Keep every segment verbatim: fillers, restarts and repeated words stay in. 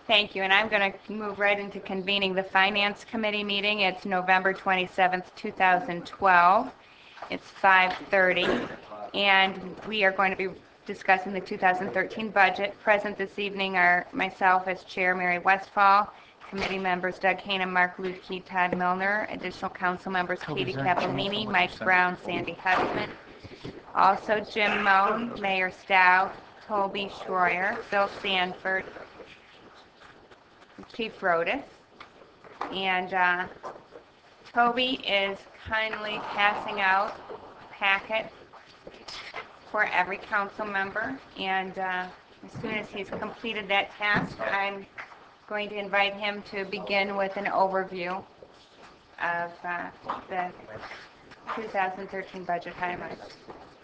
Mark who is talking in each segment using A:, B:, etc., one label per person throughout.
A: Thank you, and I'm going to move right into convening the Finance Committee meeting. It's November twenty-seventh, two thousand twelve. It's five thirty, and we are going to be discussing the two thousand thirteen budget. Present this evening are myself as Chair, Mary Westfall, committee members Doug Hane, Mark Lutke, Todd Milner, additional council members Katie Capellini, Mike Brown, Sandy Hudson, also Jim Moan, Mayor Stout, Toby Schroyer, Phil Sanford, Chief Rodas, and uh, Toby is kindly passing out a packet for every council member, and uh, as soon as he's completed that task, I'm going to invite him to begin with an overview of uh, the two thousand thirteen budget highlights.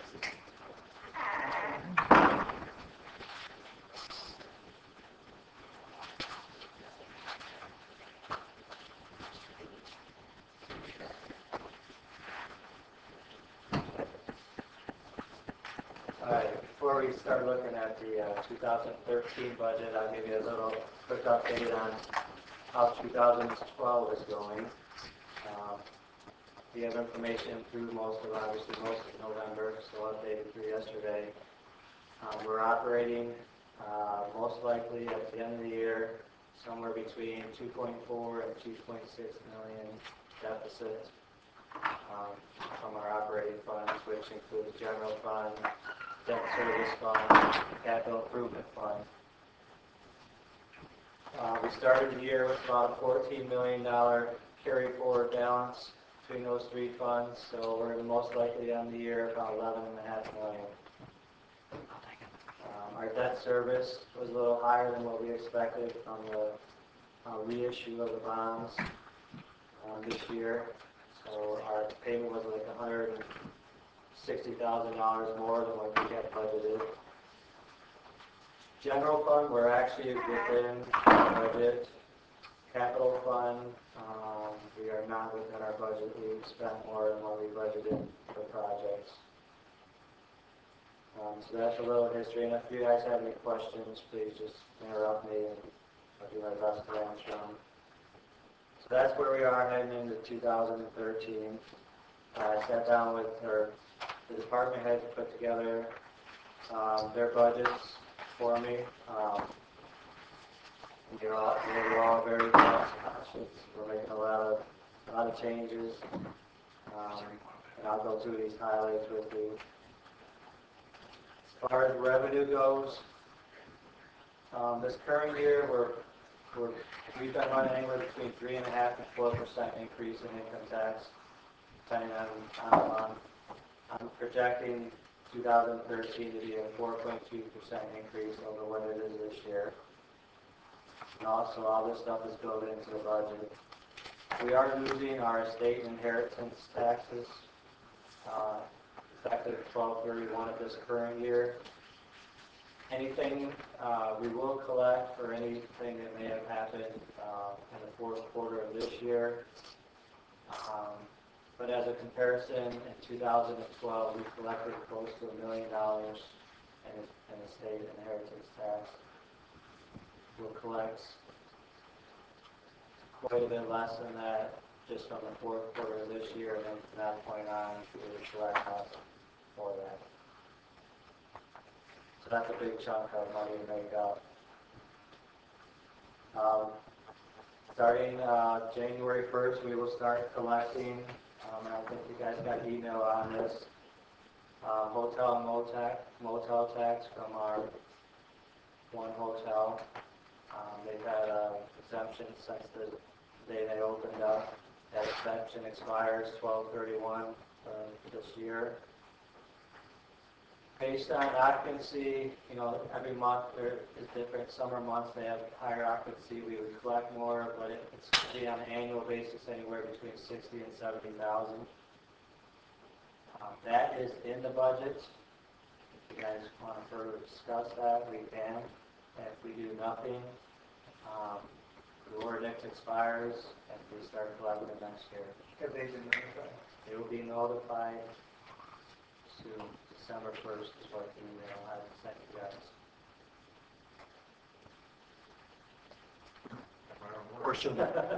B: Alright, before we start looking at the uh, two thousand thirteen budget, I'll give you a little quick update on how two thousand twelve is going. Um, we have information through most of, obviously, most of November, so updated through yesterday. Um, we're operating uh, most likely at the end of the year somewhere between two point four and two point six million deficit um, from our operating funds, which includes general fund, debt service fund, capital improvement fund. Uh, we started the year with about a fourteen million dollars carry forward balance between those three funds, so we're going to most likely end the year about eleven and a half million. Um, our debt service was a little higher than what we expected from the uh, reissue of the bonds um, this year. So our payment was like one hundred sixty thousand dollars more than what we had budgeted. General fund, we're actually within our budget. Capital fund, um, we are not within our budget. We've spent more than what we budgeted for projects. Um, so that's a little history, and if you guys have any questions, please just interrupt me and I'll do my best to answer them. So that's where we are heading into two thousand thirteen. Uh, I sat down with her, the department heads put together um, their budgets for me. Um, they're all, they were all very cost conscious. We're making a lot of, a lot of changes, um, and I'll go through these highlights with you. As far as revenue goes, um, this current year we're, we're, we've been running anywhere between three and a half and four percent increase in income tax, depending on, on the month. I'm projecting two thousand thirteen to be a four point two percent increase over what it is this year. And also, all this stuff is built into the budget. We are losing our estate and inheritance taxes uh, effective twelve thirty-one of this current year. Anything uh, we will collect for anything that may have happened uh, in the fourth quarter of this year. Um, but as a comparison, in two thousand twelve, we collected close to a million dollars in, in estate and inheritance tax. We'll collect quite a bit less than that just from the fourth quarter of this year, and then from that point on, we would collect less for that. So that's a big chunk of money to make up. Um, starting uh, January first, we will start collecting, um, and I think you guys got an email on this, uh, hotel and motel, motel tax from our one hotel. Um, they've had an exemption since the day they opened up. That exemption expires twelve thirty-one uh, this year. Based on occupancy, you know, every month there is different. Summer months they have higher occupancy, we would collect more, but it, it's going to be on an annual basis anywhere between sixty and seventy thousand. Um, that is in the budget. If you guys want to further discuss that, we can. And if we do nothing, um, the ordinance expires and we start collecting next year.
C: Have they been notified?
B: They will be notified soon. December first is what the email I sent you guys.
C: portion.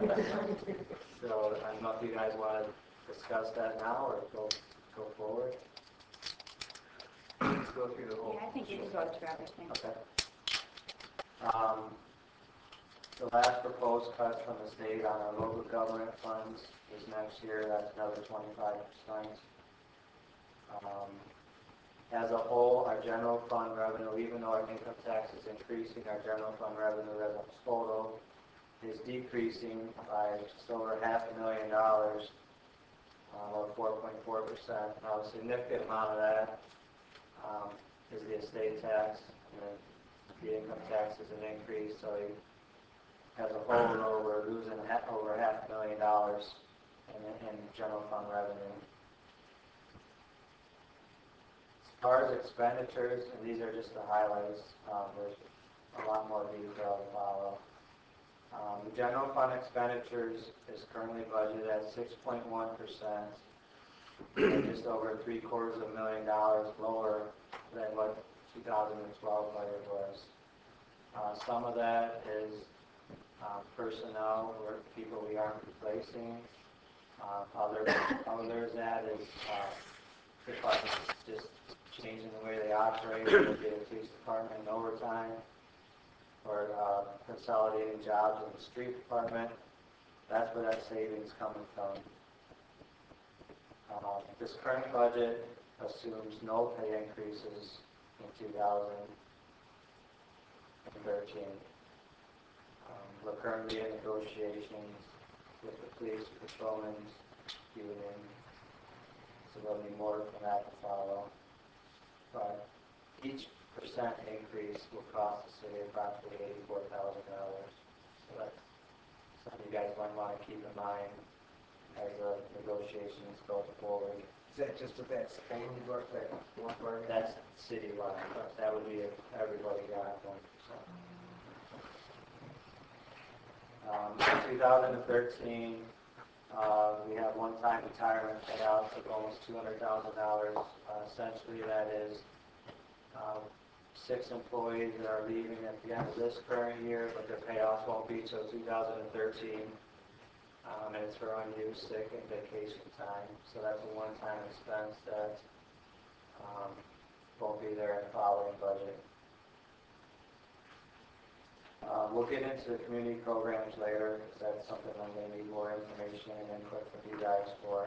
B: So I don't know if you guys want to discuss that now or go, go forward.
C: Let's go through the whole.
A: Yeah, I think you can go through everything.
B: Okay. Um, the last proposed cut from the state on our local government funds is next year, that's another twenty-five percent. Um, as a whole, our general fund revenue, even though our income tax is increasing, our general fund revenue as a total is decreasing by just over half a million dollars, uh, or four point four percent. Now, a significant amount of that um, is the estate tax. And the income tax is an increase, so you, as a whole, though, we're losing ha over half a million dollars in, in general fund revenue. As far as expenditures, and these are just the highlights, um, there's a lot more detail to follow. Um, the general fund expenditures is currently budgeted at six point one percent, just over three quarters of a million dollars lower than what two thousand twelve budget was. Uh, some of that is um, personnel, or people we aren't replacing. Uh, other, others that is uh, departments just changing the way they operate, whether it be the police department in overtime, or uh, consolidating jobs in the street department. That's where that savings coming from. Uh, this current budget assumes no pay increases in two thousand thirteen. Um, we're currently in negotiations with the police patrolmen's union, so there'll be more from that to follow. But each percent increase will cost the city approximately eighty-four thousand dollars. So that's something you guys might want to keep in mind as the negotiations go forward.
C: Is that just with that same work, that one work?
B: That's citywide. That would be if everybody got one percent. Um, in two thousand thirteen, uh, we have one-time retirement payouts of almost two hundred thousand dollars. Uh, essentially, that is uh, six employees that are leaving at the end of this current year, but their payouts won't be till two thousand thirteen. Um, and it's for unused sick and vacation time. So that's a one-time expense that um, won't be there in the following budget. Um, we'll get into the community programs later, because that's something I'm going to need more information and input from you guys for.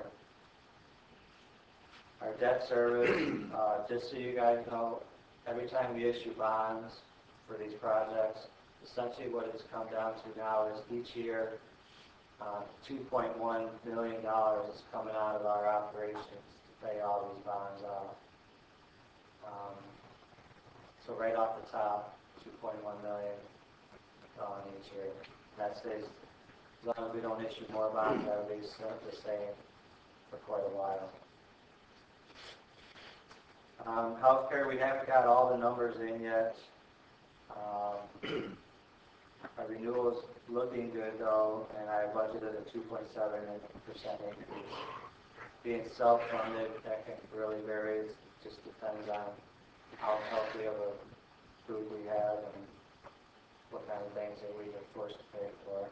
B: Our debt service, uh, just so you guys know, every time we issue bonds for these projects, essentially what it's come down to now is each year, uh, two point one million dollars is coming out of our operations to pay all these bonds off. Um, so right off the top, two point one million dollars gone each year. That stays, as long as we don't issue more bonds, that'll be the same for quite a while. Um, healthcare, we haven't got all the numbers in yet. Um, our renewal is looking good though, and I budgeted a two point seven percent increase. Being self-funded, that can really vary. It just depends on how healthy of a group we have and what kind of things that we are forced to pay for.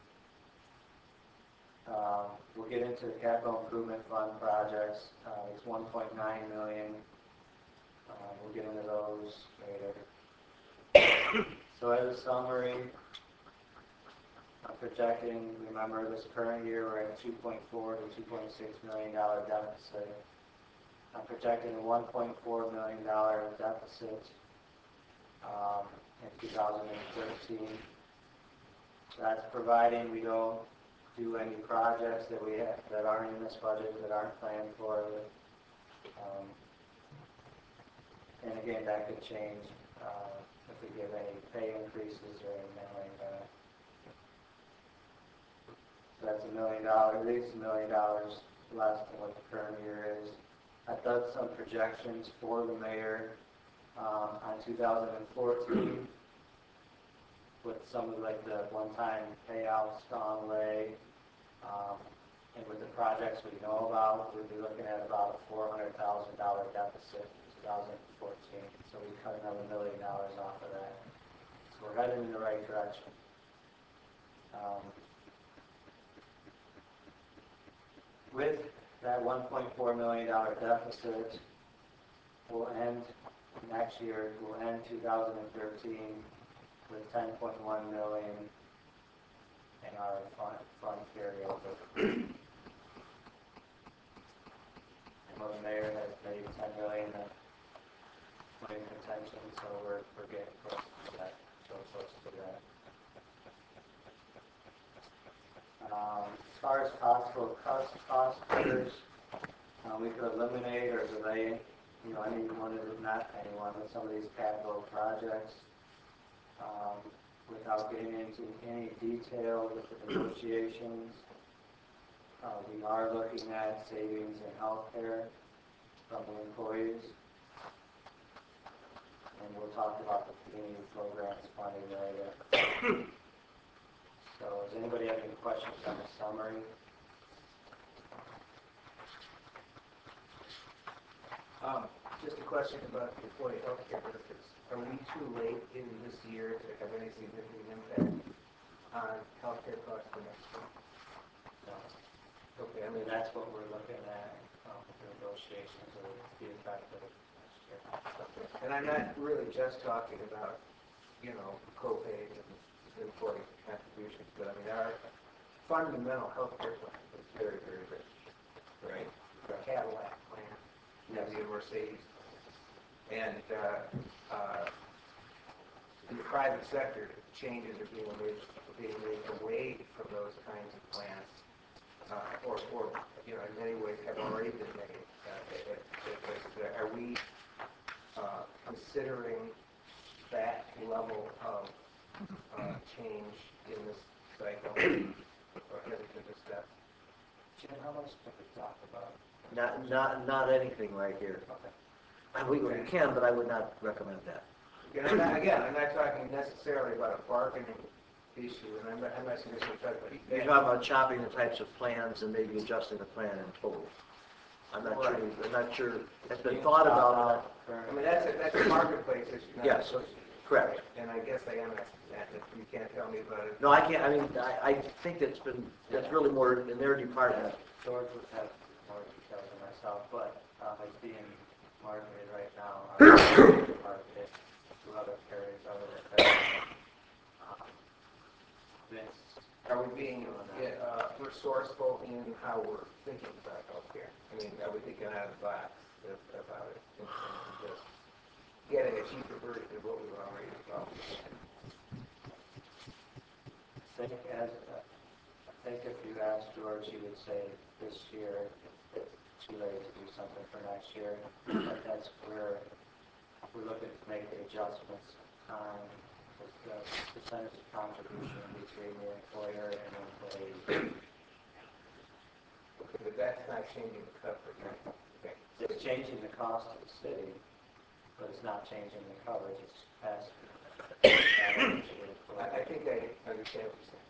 B: Um, we'll get into the capital improvement fund projects. Uh, it's one point nine million dollars. Uh, we'll get into those later. So as a summary, I'm projecting, remember this current year we're at two point four to two point six million dollar deficit. I'm projecting a one point four million dollar deficit um, in two thousand thirteen. That's providing we don't do any projects that we have, that aren't in this budget, that aren't planned for. Um, and again, that could change uh, if we give any pay increases or anything like that. So that's a million dollars, at least a million dollars less than what the current year is. I've done some projections for the mayor um, on two thousand fourteen with some of like the one-time payouts gone away, um, and with the projects we know about, we'd be looking at about a four hundred thousand dollar deficit in two thousand fourteen. So we cut another million dollars off of that. So we're heading in the right direction. Um, With that one point four million dollar deficit, we'll end next year, we'll end two thousand thirteen with ten point one million in our fund, fund carryover. And well, the mayor has made ten million in money retention, so we're, we're getting close to that, so close to that. Um, as far as possible cost, cost cutters, uh, we could eliminate or delay, you know, anyone, not anyone, with some of these capital projects, um, without getting into any detail with the negotiations. Uh, we are looking at savings in healthcare from the employees. And we'll talk about the community programs funding later. So does anybody have any questions on the summary?
C: Um, just a question about the employee health care benefits. Are we too late in this year to have any significant impact on health care costs for next year?
B: No.
C: Okay, I
B: I mean,
C: mean,
B: that's what we're looking at, um, the negotiations will be effective next year.
C: and I'm not really just talking about, you know, co-pays and employee contributions, but I mean, our fundamental health care plan is very, very rich, right? The Cadillac plan, you have the Mercedes. And uh, uh, in the private sector, changes are being made, being made away from those kinds of plans, uh, or, or, you know, in many ways have already been made. Uh, it, it, it, are we uh, considering that level of uh, change in this cycle, or has it been discussed?
B: Jim, how much did we talk about?
D: Not, not, not anything right here.
B: Okay.
D: We, we can, but I would not recommend that.
C: Again, I'm not, again, I'm not talking necessarily about a bargaining issue, and I'm not, I'm not necessarily talking about.
D: You're talking about chopping the types of plans and maybe adjusting the plan in total. I'm not sure, I'm not sure, it's been thought about.
C: I mean, that's a, that's a marketplace issue, not
D: Yes,
C: a social.
D: correct.
C: And I guess I am asking that, if you can't tell me about it.
D: No, I can't, I mean, I, I think that's been, that's really more in their department.
B: George would have more details than myself, but um, it's being marketed right now. Our marketed to other carriers, other than um, Vince.
C: Are we being uh, resourceful in how we're thinking about healthcare? I mean, are we thinking out of the box about it, in terms of just getting a cheaper version of what we've already developed?
B: I think as uh, I think if you asked George, he would say this year it's too late to do something for next year. But that's where we're looking to make the adjustments on the percentage of contribution between the employer and the employee.
C: But that's not changing the coverage, right? Okay.
B: It's changing the cost of the city, but it's not changing the coverage. It's passing.
C: I, I think I understand what you're saying.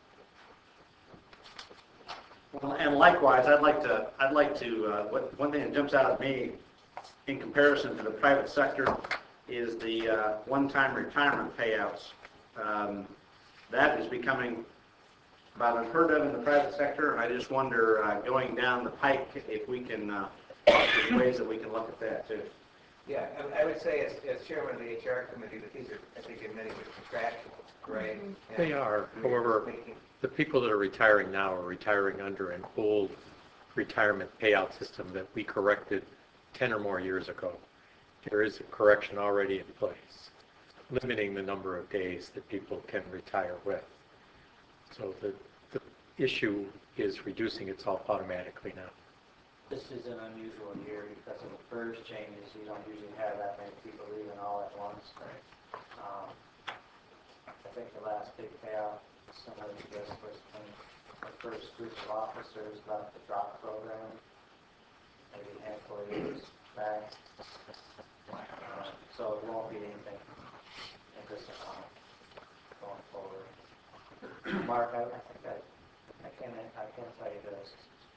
E: Well, and likewise, I'd like to, I'd like to, uh, what, one thing that jumps out at me in comparison to the private sector is the uh, one-time retirement payouts. Um, that is becoming about unheard of in the private sector. I just wonder, uh, going down the pike, if we can, uh, there's ways that we can look at that too.
C: Yeah, I, I would say as, as chairman of the H R committee that these are, I think, in many ways contractual, right? And
F: They are. However,
C: making-
F: the people that are retiring now are retiring under an old retirement payout system that we corrected ten or more years ago. There is a correction already in place, limiting the number of days that people can retire with. So the, the issue is reducing itself automatically now.
B: This is an unusual year because of the PERS changes. You don't usually have that many people leaving all at once. Um, I think the last big payout, similar to this, was when the first group of officers left the drop program, maybe a handful of years back. Uh, so it won't be anything in this amount going forward. Mark, I, I think I, I can I can tell you this.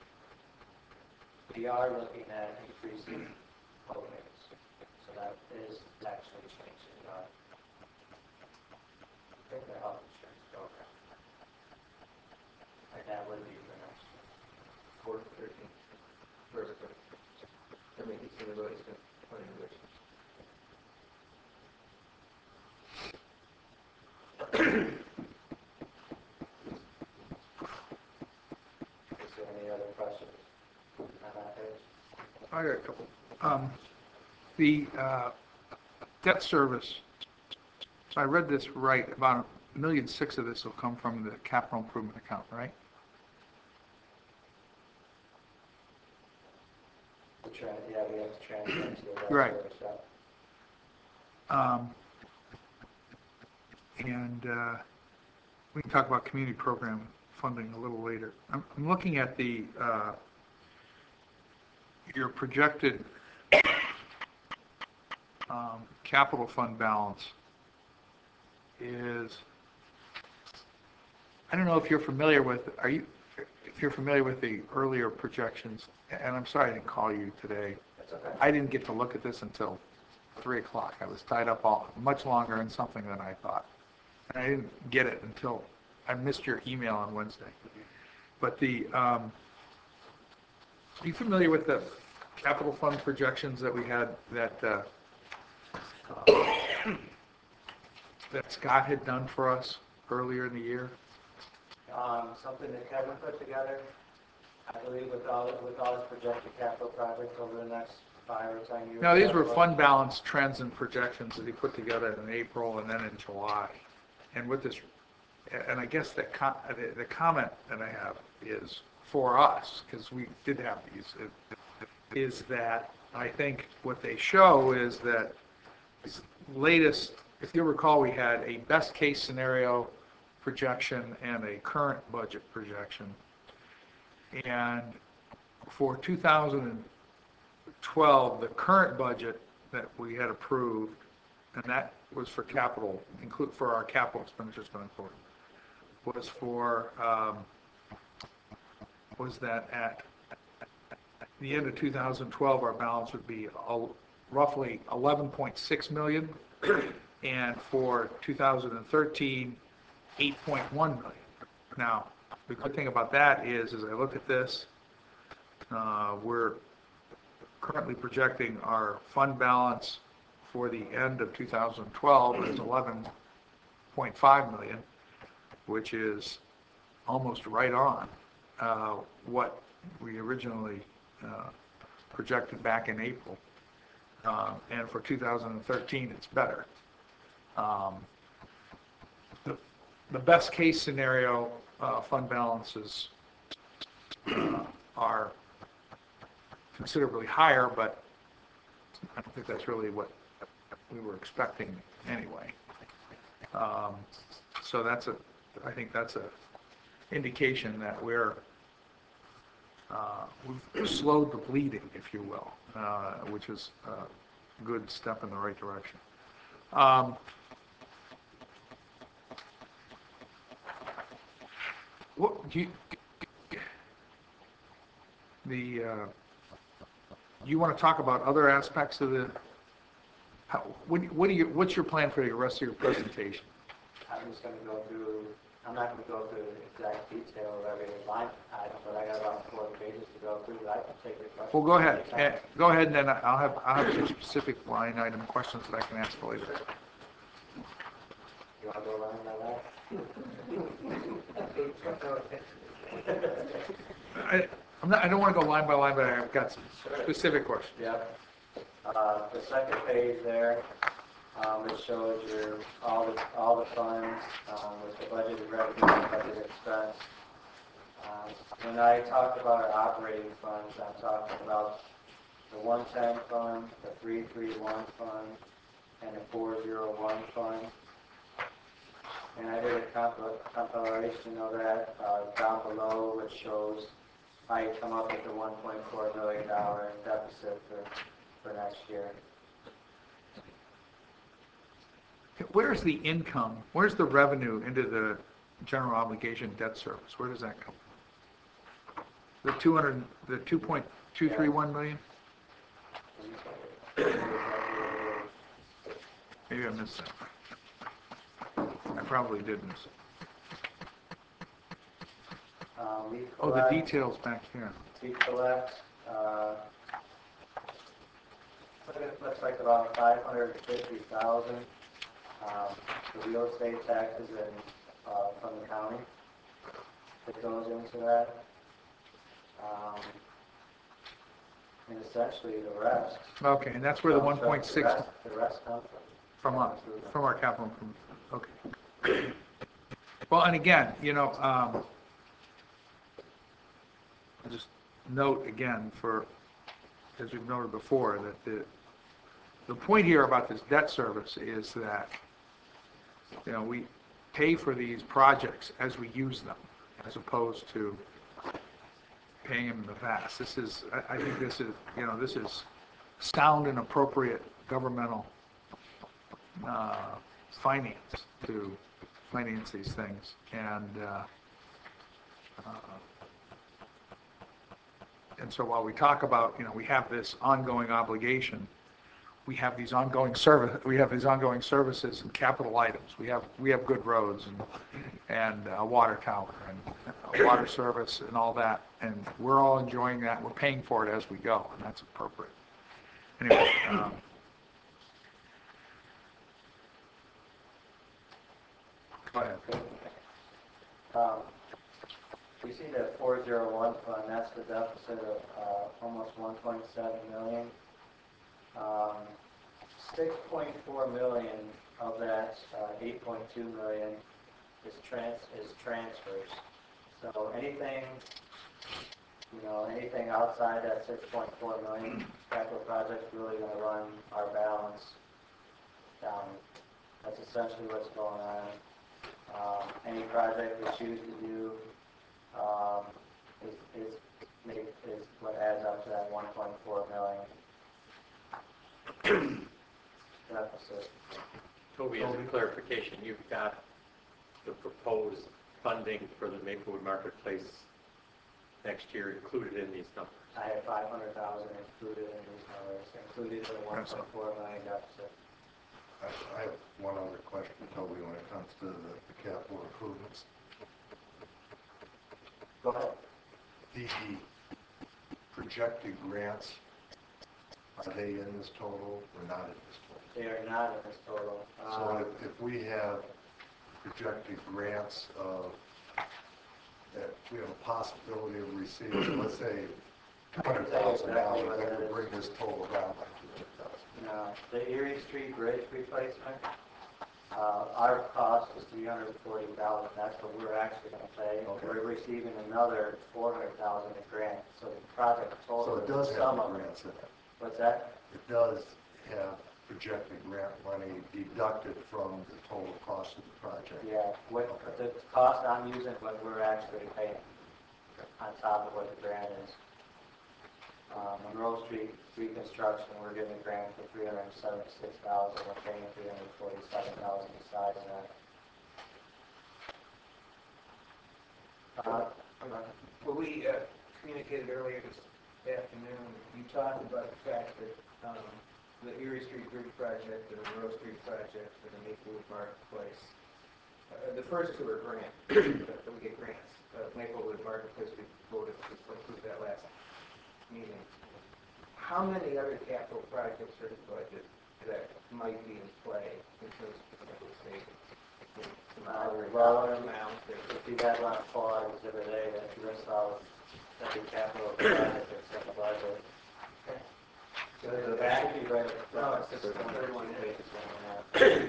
B: We are looking at increasing co-pays, so that is actually changing our, I think, the health insurance program.
G: I got a couple. Um, The uh, debt service, so I read this right, about a million six of this will come from the capital improvement account, right?
B: The tran, yeah, we have to transfer to the debt
G: Right.
B: service, yeah.
G: Um, And uh, we can talk about community program funding a little later. I'm I'm looking at the, uh, your projected um, capital fund balance is, I don't know if you're familiar with, are you, if you're familiar with the earlier projections, and I'm sorry I didn't call you today.
B: That's okay.
G: I didn't get to look at this until three o'clock. I was tied up all, much longer in something than I thought. And I didn't get it until, I missed your email on Wednesday. But the, um, are you familiar with the capital fund projections that we had, that, uh, uh, that Scott had done for us earlier in the year?
B: Um, something that Kevin put together, I believe with all, with all his projected capital projects over the next five or ten years.
G: Now, these were
B: That's what-
G: fund balance trends and projections that he put together in April and then in July. And with this, and I guess the, com- the, the comment that I have is for us, because we did have these, is that I think what they show is that this latest, if you recall, we had a best case scenario projection and a current budget projection. And for two thousand twelve, the current budget that we had approved, and that was for capital, include for our capital expenditures going forward, was for, um, was that at the end of two thousand twelve, our balance would be a, roughly eleven point six million, and for two thousand thirteen, eight point one million. Now, the good thing about that is, as I look at this, uh, we're currently projecting our fund balance for the end of two thousand twelve is eleven point five million, which is almost right on uh, what we originally uh, projected back in April. Uh, and for two thousand thirteen, it's better. Um, the, the best case scenario uh, fund balances uh, are considerably higher, but I don't think that's really what we were expecting anyway. Um, so that's a, I think that's a indication that we're, uh, we've slowed the bleeding, if you will, uh, which is a good step in the right direction. Um, what do you, the, uh, you want to talk about other aspects of the, how, what, what do you, what's your plan for the rest of your presentation?
B: I'm just gonna go through, I'm not gonna go through the exact detail of every line item, but I got about four pages to go through, but I can take your questions.
G: Well, go ahead, Eh, go ahead, and then I'll have, I'll have some specific line item questions that I can ask later.
B: You wanna go line by line?
G: I, I'm not, I don't want to go line by line, but I've got some specific questions.
B: Yep. Uh, the second page there, um, it shows your, all the, all the funds, um, with the budgeted revenue and budgeted expense. Um, when I talk about our operating funds, I'm talking about the one ten fund, the three three one fund, and the four zero one fund. And I did a compil- compilation of that, uh, down below, which shows how you come up with the one point four million dollar deficit for, for next year.
G: Where's the income, where's the revenue into the general obligation debt service? Where does that come from? The two hundred, the two point two three one million? Maybe I missed that. I probably did miss it.
B: Um, we
G: Oh, the
B: collect-
G: details back here.
B: We collect, uh, it looks like about five hundred fifty thousand, um, the real estate taxes and, uh, from the county that goes into that. Um, And essentially the rest.
G: Okay, and that's where the
B: comes
G: one
B: from-
G: point six
B: The rest, the rest comes from.
G: from us, from our capital improvement, okay. Well, and again, you know, um, I'll just note again for, as we've noted before, that the, the point here about this debt service is that, you know, we pay for these projects as we use them, as opposed to paying them in the past. This is, I, I think this is, you know, this is sound and appropriate governmental uh, finance to finance these things. And uh, uh, and so while we talk about, you know, we have this ongoing obligation, we have these ongoing service, we have these ongoing services and capital items. We have we have good roads and and a water tower and a water service and all that, and we're all enjoying that. We're paying for it as we go, and that's appropriate. Anyway. Um, Go ahead.
B: Um, You see that four oh one fund, that's the deficit of uh, almost one point seven million. Um, six point four million of that uh, eight point two million is trans is transfers. So anything, you know, anything outside that six point four million capital projects really going to run our balance down. That's essentially what's going on. Um, any project we choose to do um, is, is, make, is what adds up to that one point four million deficit.
F: Toby, as a clarification, you've got the proposed funding for the Maplewood Marketplace next year included in these numbers.
B: I have five hundred thousand included in these numbers, included in the one point four million deficit.
H: I I have one other question, Toby, when it comes to the the capital improvements.
B: Go ahead.
H: The projected grants, are they in this total or not in this total?
B: They are not in this total.
H: So
B: Um,
H: if, if we have projected grants of, that we have a possibility of receiving, so let's say two hundred thousand dollars, that would bring this total down by two hundred thousand.
B: No, the Erie Street Bridge replacement, uh, our cost is three hundred forty thousand dollars. That's what we're actually going to pay.
H: Okay.
B: We're receiving another four hundred thousand dollars in grant. So the project total.
H: So it does
B: is
H: have
B: some
H: the
B: of it.
H: grants in it.
B: What's that?
H: It does have projected grant money deducted from the total cost of the project.
B: Yeah, what,
H: Okay.
B: the cost I'm using, what we're actually paying on top of what the grant is. Um, Monroe Street reconstruction, we're getting a grant for three hundred seventy-six thousand dollars, we're paying three hundred forty-seven thousand dollars besides that. Uh,
C: Well, we uh, communicated earlier this afternoon, you talked about the fact that um, the Erie Street Bridge project, the Monroe Street project, and the Maplewood Marketplace, uh, the first two are grant, that we get grants. Uh, Maplewood Marketplace, we voted to approve that last meeting. How many other capital projects are in the budget that might be in play in terms of potential savings? Some other
B: well,
C: dollar amount that
B: If you had one for exhibit A, that you list out every capital project except the budget. So the back, you write it.
C: No, it's just thirty-one
B: pages.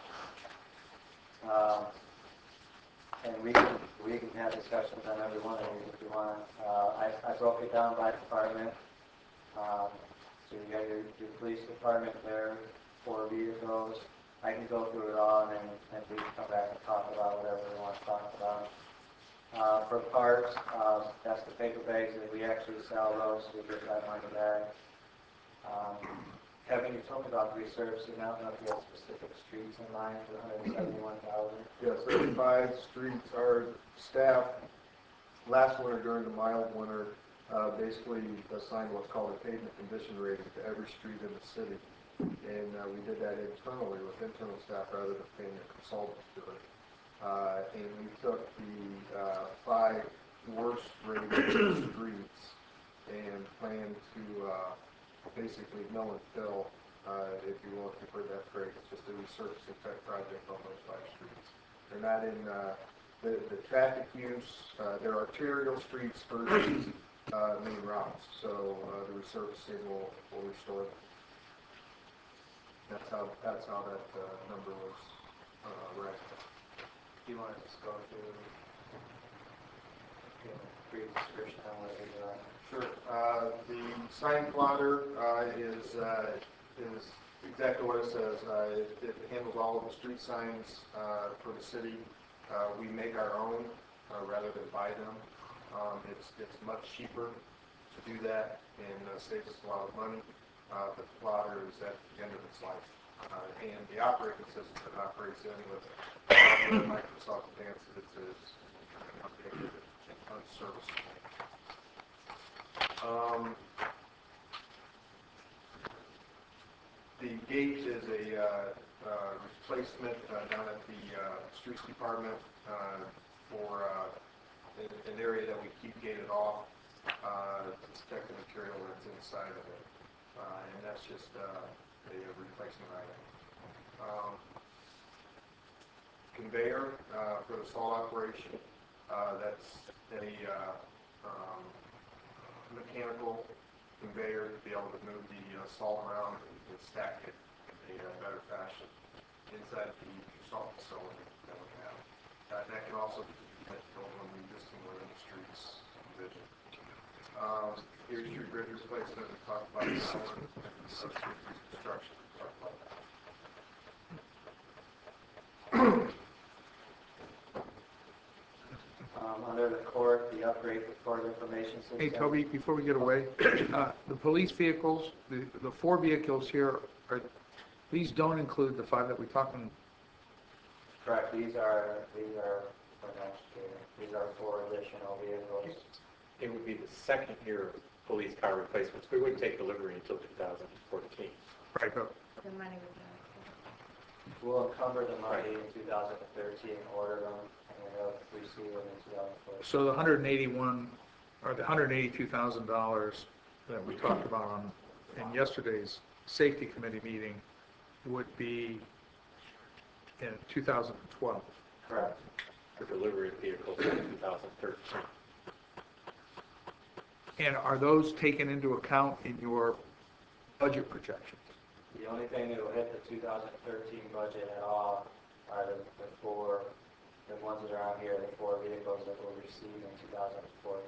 B: Um, and we can, we can have discussions on every one of these if you want. Uh, I, I broke it down by department. Um, so you got your, your police department there, four vehicles. I can go through it all and then, and we can come back and talk about whatever we want to talk about. Uh, for parts, uh, that's the paper bags that we actually sell those, so we get that money back. Um, Kevin, you told me about resurfacing. I don't know if you have specific streets in mind for one hundred seventy-one thousand.
I: Yes, thirty-five streets are staffed. Last winter, during the mild winter, uh, basically assigned what's called a pavement condition rating to every street in the city. And uh, we did that internally with internal staff rather than paying a consultant to do it. Uh, and we took the uh, five worst rated streets and planned to uh, basically mill and fill, uh, if you will, if you've heard that phrase. It's just a resurfacing type project on those five streets. They're not in uh, the, the traffic use, uh, they're arterial streets versus uh, main routes, so uh, the resurfacing will, will restore them. That's how, that's how that uh, number was uh, arrived at.
B: Do you want to just go through, give a brief description on what you're doing?
I: Sure. Uh, the sign plotter uh, is uh, is exactly what it says. Uh, it, it handles all of the street signs uh, for the city. Uh, we make our own uh, rather than buy them. Um, it's it's much cheaper to do that and uh, saves us a lot of money. Uh, but the plotter is at the end of its life, uh, and the operating system that operates in with uh, Microsoft Advanced is is outdated and unserviceable. Um, the gate is a uh, uh, replacement uh, down at the uh, streets department uh, for uh, an, an area that we keep gated off uh, to protect the material that's inside of it, uh, and that's just uh, a, a replacement item. Um, conveyor uh, for the salt operation. Uh, that's a uh, um, mechanical conveyor to be able to move the uh, salt around and stack it in a uh, better fashion inside the salt facility that we have. Uh, that can also be built on the existing one in the streets division. Um, here's your bridge replacement. We talked about that one. Substance reconstruction. We talked about that.
B: Um, under the court, the upgrade for court information system.
G: Hey, Toby, before we get away, uh, the police vehicles, the, the four vehicles here, are, these don't include the five that we talked about.
B: Correct, these are, these are for next year. These are four additional vehicles.
F: It would be the second year of police car replacements. We wouldn't take delivery until two thousand fourteen.
G: Right, but
A: The money would go.
B: We'll encumber the money in two thousand thirteen, order them, and they'll receive them in two thousand fourteen.
G: so the one hundred eighty-one, or the one hundred eighty-two thousand dollars that we talked about on, in yesterday's safety committee meeting would be in two thousand twelve.
B: Correct.
F: For delivery of vehicles in two thousand thirteen.
G: And are those taken into account in your budget projections?
B: The only thing that will hit the two thousand thirteen budget at all are the, the four, the ones that are on here, the four vehicles that we'll receive in two thousand fourteen.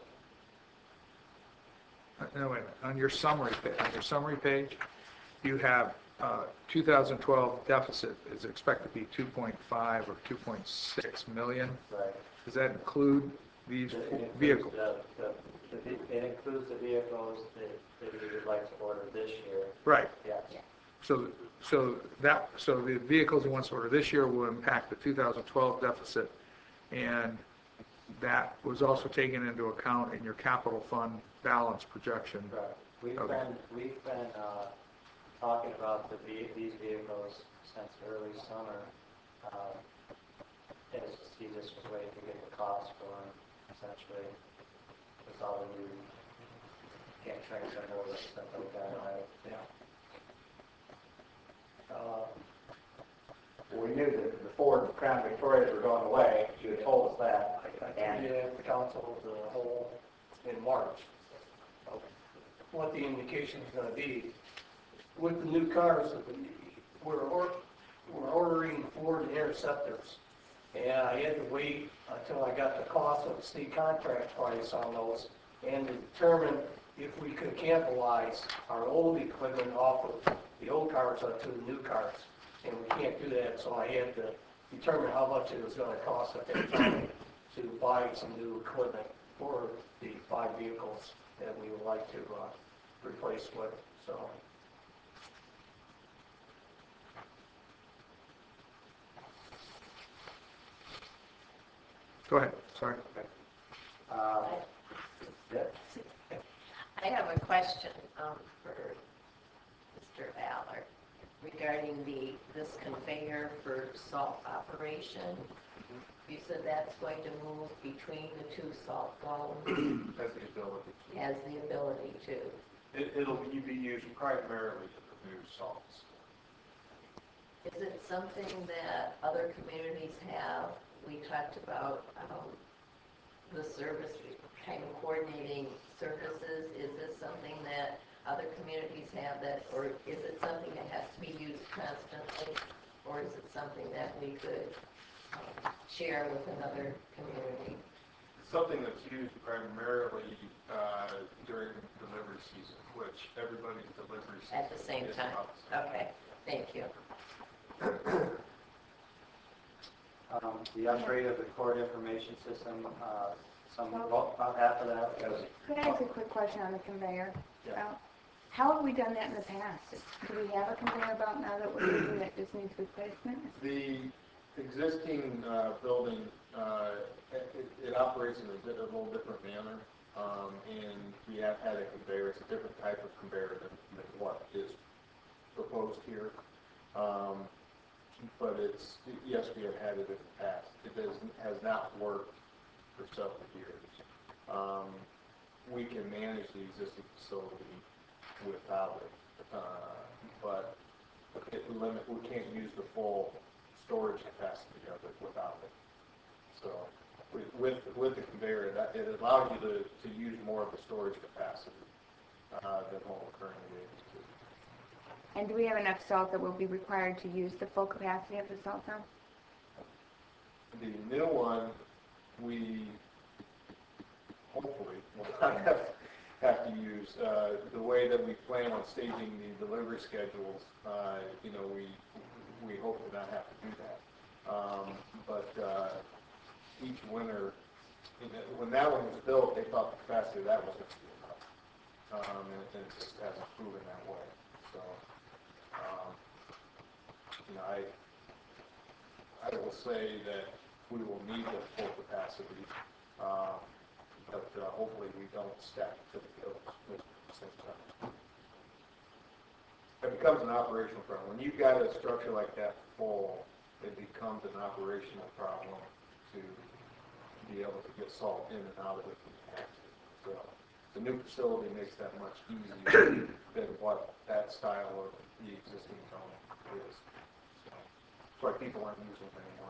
G: Uh, No, wait a minute. On your summary, pa- on your summary page, you have uh, two thousand twelve deficit is expected to be two point five or two point six million.
B: Right.
G: Does that include these
B: It includes
G: vehicles?
B: The, the, the, ve- it includes the vehicles that, that we would like to order this year.
G: Right.
B: Yes.
G: So, so that, so the vehicles you want to order this year will impact the two thousand twelve deficit, and that was also taken into account in your capital fund balance projection.
B: Right. We've
G: Okay.
B: been, we've been, uh, talking about the, ve- these vehicles since early summer. Um, and it's just, he just was waiting to get the cost for them, essentially. It's all the new, can't trains and all that stuff like that, right? Yeah. Uh,
E: We knew that the Ford Crown Victorias were going away, you had told us that.
J: And the council as a whole in March of what the indication is going to be. With the new cars, that we- we're, or, we're ordering Ford Interceptors. And I had to wait until I got the cost of the state contract price on those and to determine if we could cannibalize our old equipment off of the old cars onto the new cars. And we can't do that, so I had to determine how much it was going to cost at that time to buy some new equipment for the five vehicles that we would like to uh, replace with, so.
G: Go ahead, sorry.
B: uh, yeah.
K: I have a question um, for Mister Ballard regarding the, this conveyor for salt operation. You said that's going to move between the two salt downs,
I: Has the ability.
K: has the ability to.
I: It, it'll be be used primarily to produce salts.
K: Is it something that other communities have? We talked about um, the service, kind of coordinating services, is this something that other communities have that, or is it something that has to be used constantly, or is it something that we could um, share with another community?
I: Something that's used primarily uh, during delivery season, which everybody's delivery season
K: At the same
I: is
K: time?
I: outside.
K: Okay, thank you.
B: Um, the upgrade of the court information system, uh, some, well, about half of that was,
A: Could I ask a quick question on the conveyor?
I: Yeah.
A: Well, how have we done that in the past? Do we have a conveyor belt now that we're using that just needs replacement?
I: The existing uh, building, uh, it, it operates in a, bit, a little different manner, um, and we have had a conveyor. It's a different type of conveyor than, than what is proposed here. Um, but it's, yes, we have had it in the past. It does, has not worked for several years. Um, we can manage the existing facility without it, uh, but it limit, we can't use the full storage capacity of it without it. So with, with, with the conveyor, it, it allows you to, to use more of the storage capacity uh, than what we're currently able to.
A: And do we have enough salt that will be required to use the full capacity of the salt dome?
I: The new one, we hopefully will not have, have to use. Uh, the way that we plan on staging the delivery schedules, uh, you know, we we hope to not have to do that. Um, but uh, each winter, you know, when that one was built, they thought the capacity of that was going to be enough, um, and, and it just hasn't proven that way. So, um, you know, I I will say that we will need the full capacity, uh, but uh, hopefully we don't stack to the gills at the same time. It becomes an operational problem. When you've got a structure like that full, it becomes an operational problem to be able to get salt in and out of it when you have to. So the new facility makes that much easier than what that style of the existing zone is. So that's why people aren't using it anymore.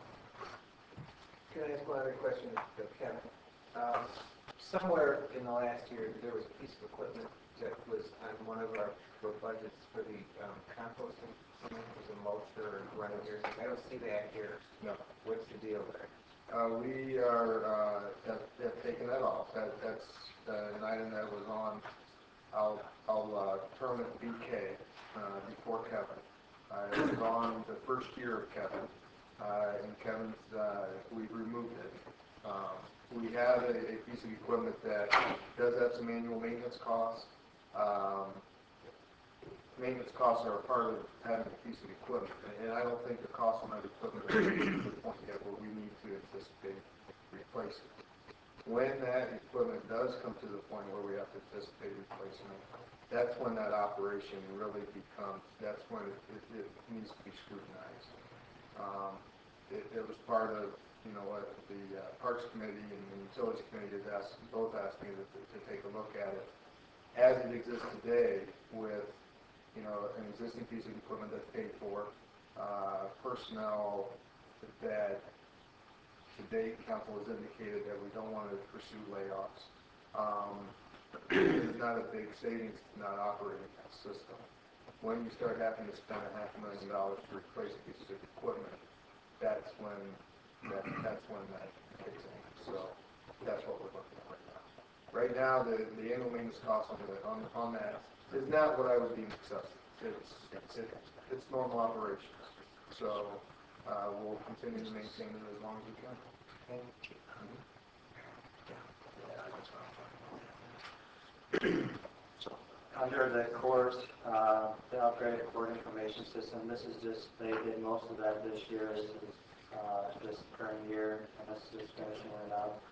C: Can I ask one other question of Kevin? Um, somewhere in the last year, there was a piece of equipment that was on one of our our budgets for the um, composting. It was a mulcher or running here. I don't see that here.
I: No.
C: What's the deal there?
I: Uh, we are, uh, have, have taken that off. That, that's uh, an item that was on, I'll, I'll uh, term it B K uh, before Kevin. Uh, it was on the first year of Kevin, uh, and Kevin's, uh, we removed it. Um, we have a, a piece of equipment that does have some annual maintenance costs. Um, maintenance costs are a part of having a piece of equipment, and I don't think the cost of that equipment is to the point yet where we need to anticipate replacing it. When that equipment does come to the point where we have to anticipate replacing it, that's when that operation really becomes, that's when it, it, it needs to be scrutinized. Um, it, it was part of, you know, what the uh, Parks Committee and the Utilities Committee has asked, both asked me to, to take a look at it. As it exists today with, you know, an existing piece of equipment that's paid for, uh, personnel that to date, council has indicated that we don't want to pursue layoffs. Um, there's not a big savings to not operating that system. When you start having to spend a half a million dollars to replace pieces of equipment, that's when that, that's when that kicks in. So that's what we're looking at right now. Right now, the, the annual maintenance cost on, the, on, on that is not what I would deem excessive. It's, it's, it's normal operations. So uh, we'll continue to maintain it as long as we can.
B: under the court, uh, the upgraded court information system, this is just, they did most of that this year, this is, uh, this current year, and this is finishing it up.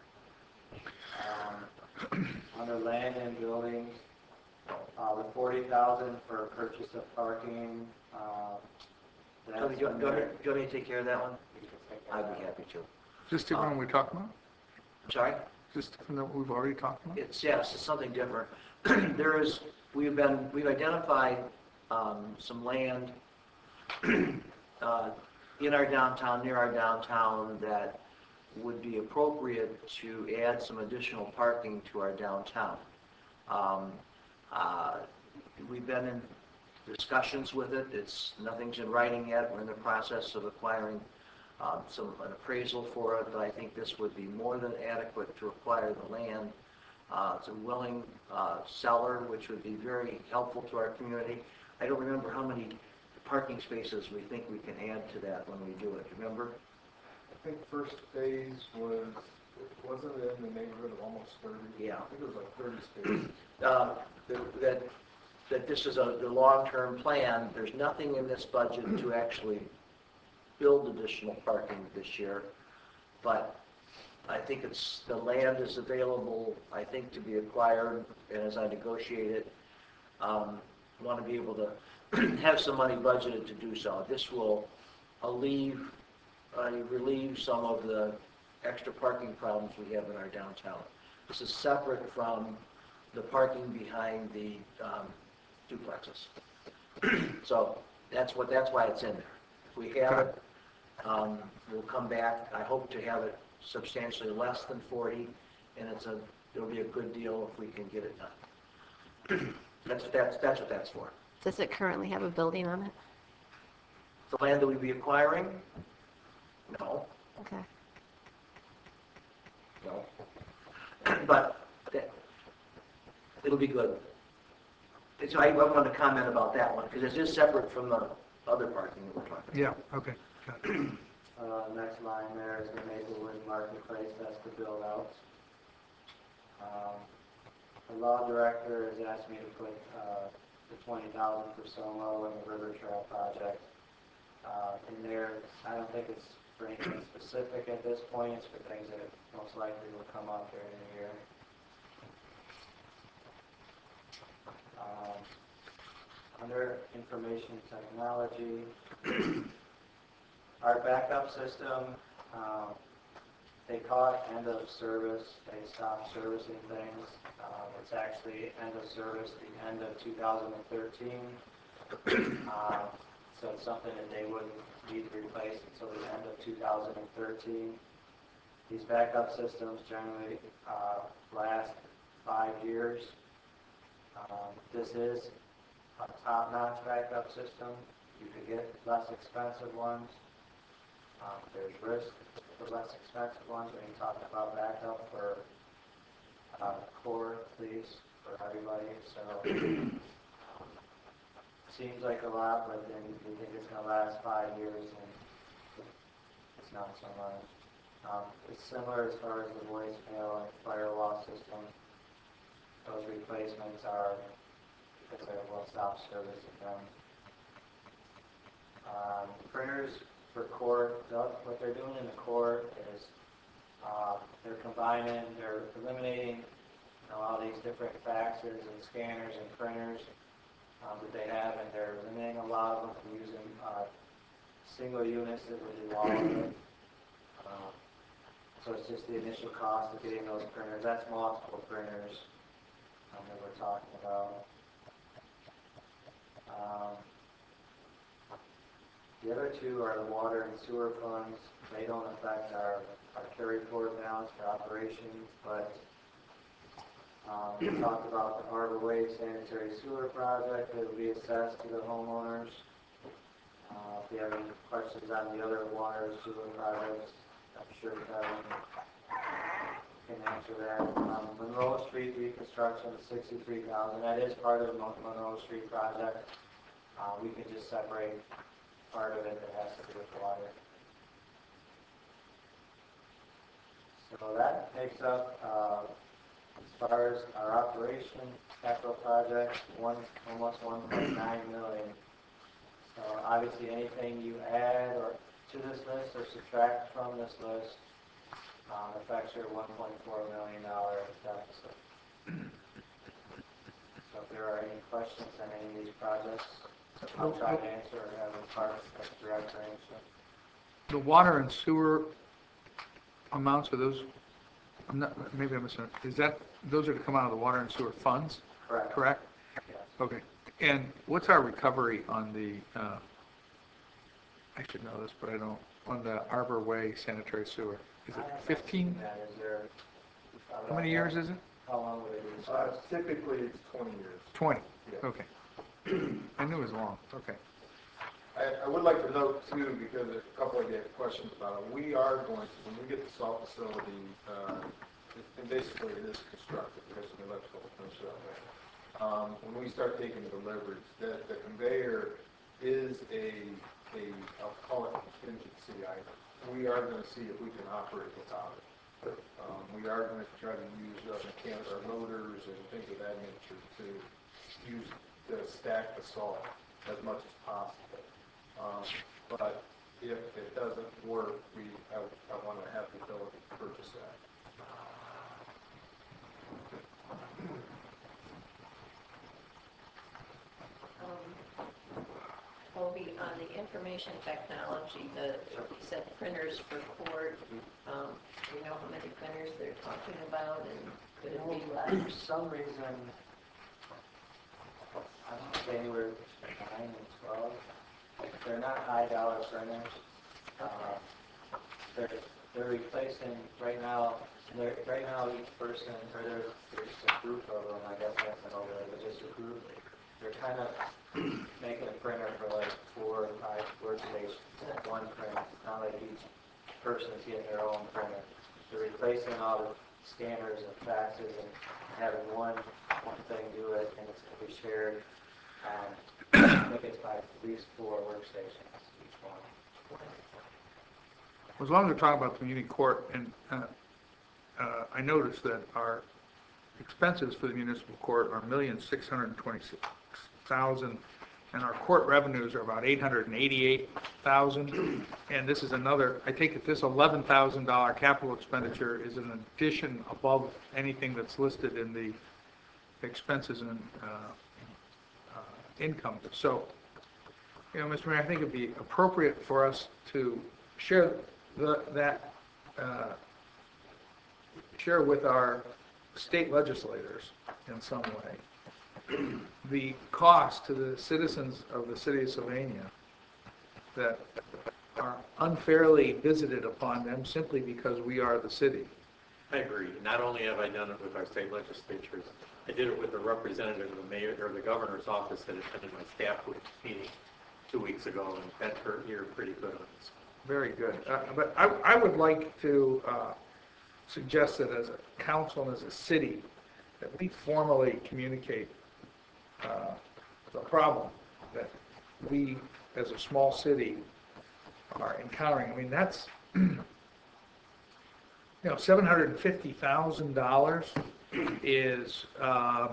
B: Um, under land and buildings, uh, the forty thousand for purchase of parking, uh,
D: Do
B: that's
D: you, do you,
B: under-
D: want me- do you want me to take care of that one?
B: you can take care of
D: I'd be
B: that.
D: happy to.
G: Is this different than we talked about?
D: I'm sorry?
G: Is this different than what we've already talked about?
D: It's, yes, it's something different. There is, we've been, we've identified um, some land uh, in our downtown, near our downtown, that would be appropriate to add some additional parking to our downtown. Um, uh, We've been in discussions with it. It's, nothing's in writing yet. We're in the process of acquiring um, some, an appraisal for it, but I think this would be more than adequate to acquire the land. Uh, It's a willing uh, seller, which would be very helpful to our community. I don't remember how many parking spaces we think we can add to that when we do it. Remember?
I: I think first phase was, wasn't it in the neighborhood of almost thirty?
D: Yeah.
I: I think it was like thirty spaces.
D: Uh, that- That, that this is a, the long-term plan. There's nothing in this budget to actually build additional parking this year, but I think it's, the land is available, I think, to be acquired, and as I negotiate it, um, want to be able to have some money budgeted to do so. This will alleviate, uh, relieve some of the extra parking problems we have in our downtown. This is separate from the parking behind the um, duplexes. So that's what, that's why it's in there. If we have it, um, we'll come back. I hope to have it substantially less than forty, and it's a, it'll be a good deal if we can get it done. That's what that's, that's what that's for.
L: Does it currently have a building on it?
D: The land that we'd be acquiring? No,
L: Okay.
D: no. But that, it'll be good. So I, I want to comment about that one, because it is separate from the other parking that we're talking about.
G: Yeah, okay. Got it.
B: Uh, next line there is the Maplewood Marketplace, that's the build out. Um, the law director has asked me to put, uh, the twenty thousand for Somo and the River Trail project, uh, in there. I don't think it's for anything specific at this point, it's for things that most likely will come up during the year. Um, under information technology, our backup system, um, they call it end of service. They stopped servicing things. Um, it's actually end of service the end of two thousand thirteen. Um, so it's something that they wouldn't need to replace until the end of two thousand thirteen. These backup systems generally uh, last five years. Um, this is a top-notch backup system. You could get less expensive ones. Um, there's risk for less expensive ones when you talk about backup for uh, core, police, for everybody. So um, seems like a lot, but then you think it's going to last five years, and it's not so much. Um, it's similar as far as the voicemail and firewall system. Those replacements are because they will stop servicing them. Um, printers for core, what they're doing in the core is uh, they're combining, they're eliminating you know, all these different faxes and scanners and printers um, that they have, and they're eliminating a lot of them from using uh, single units that would do all of it. Um, so it's just the initial cost of getting those printers. That's multiple printers um, that we're talking about. Um, The other two are the water and sewer funds. They don't affect our, our carry forward balance for operations, but um, we talked about the Harbor Way sanitary sewer project that will be assessed to the homeowners. Uh, if you have any questions on the other water and sewer projects, I'm sure Kevin can answer that. Um, Monroe Street reconstruction, sixty-three thousand dollars. That is part of the Mon- Monroe Street project. Uh, we can just separate part of it that has to do with water. So that takes up, uh, as far as our operation capital projects, one, almost one point nine million. So obviously anything you add or to this list or subtract from this list um, affects your one point four million dollar deficit. So if there are any questions on any of these projects, I'll try to answer or have a part of direct answer.
G: The water and sewer amounts, are those, I'm not, maybe I'm missing it. Is that, those are to come out of the water and sewer funds,
B: Correct.
G: correct?
B: Yes.
G: Okay. And what's our recovery on the, uh, I should know this, but I don't, on the Arbor Way sanitary sewer? is it fifteen?
B: That is there.
G: How many years is it?
B: How long would it be?
I: Uh, typically, it's twenty years.
G: twenty,
I: Yeah.
G: okay. I knew it was long, okay.
I: I, I would like to note too, because a couple of you had questions about it, we are going to, when we get the salt facility, uh, and basically it is constructed, there's an electrical finish on there. Um, when we start taking deliveries, the, the conveyor is a, a, I'll call it contingency item. We are gonna see if we can operate without it. Um, we are gonna try to use uh, mechanical motors and things of that nature to use, to stack the salt as much as possible. Um, but if it doesn't work, we, I, I want to have the ability to purchase that.
K: Um, Toby, on the information technology, the, you said printers for court, um, do you know how many printers they're talking about, and could it be
B: For
K: less?
B: some reason, I don't know, anywhere between nine and twelve. They're not high dollar printers. Uh, they're, they're replacing, right now, they're, right now each person, or there's, there's a group of them, I guess that's an overlay, but just a group. They're kind of making a printer for like four or five workstations, one print. It's not like each person's getting their own printer. They're replacing all the scanners and faxes and having one, one thing do it, and it's going to be shared. Um, I think it's by at least four workstations each one.
G: As long as we're talking about community court, and uh, uh, I noticed that our expenses for the municipal court are one million six hundred twenty-six thousand, and our court revenues are about eight hundred eighty-eight thousand. And this is another, I take it this eleven thousand dollars capital expenditure is an addition above anything that's listed in the expenses and uh, uh, income. So, you know, Mister Mayor, I think it'd be appropriate for us to share the, that, uh, share with our state legislators in some way the cost to the citizens of the city of Sylvania that are unfairly visited upon them simply because we are the city.
F: I agree. Not only have I done it with our state legislatures, I did it with a representative of the mayor or the governor's office that attended my staff meeting two weeks ago, and that hurt here pretty good on this.
G: Very good. Uh, but I, I would like to uh, suggest that as a council and as a city, that we formally communicate uh, the problem that we, as a small city, are encountering. I mean, that's, you know, seven hundred fifty thousand dollars is, um,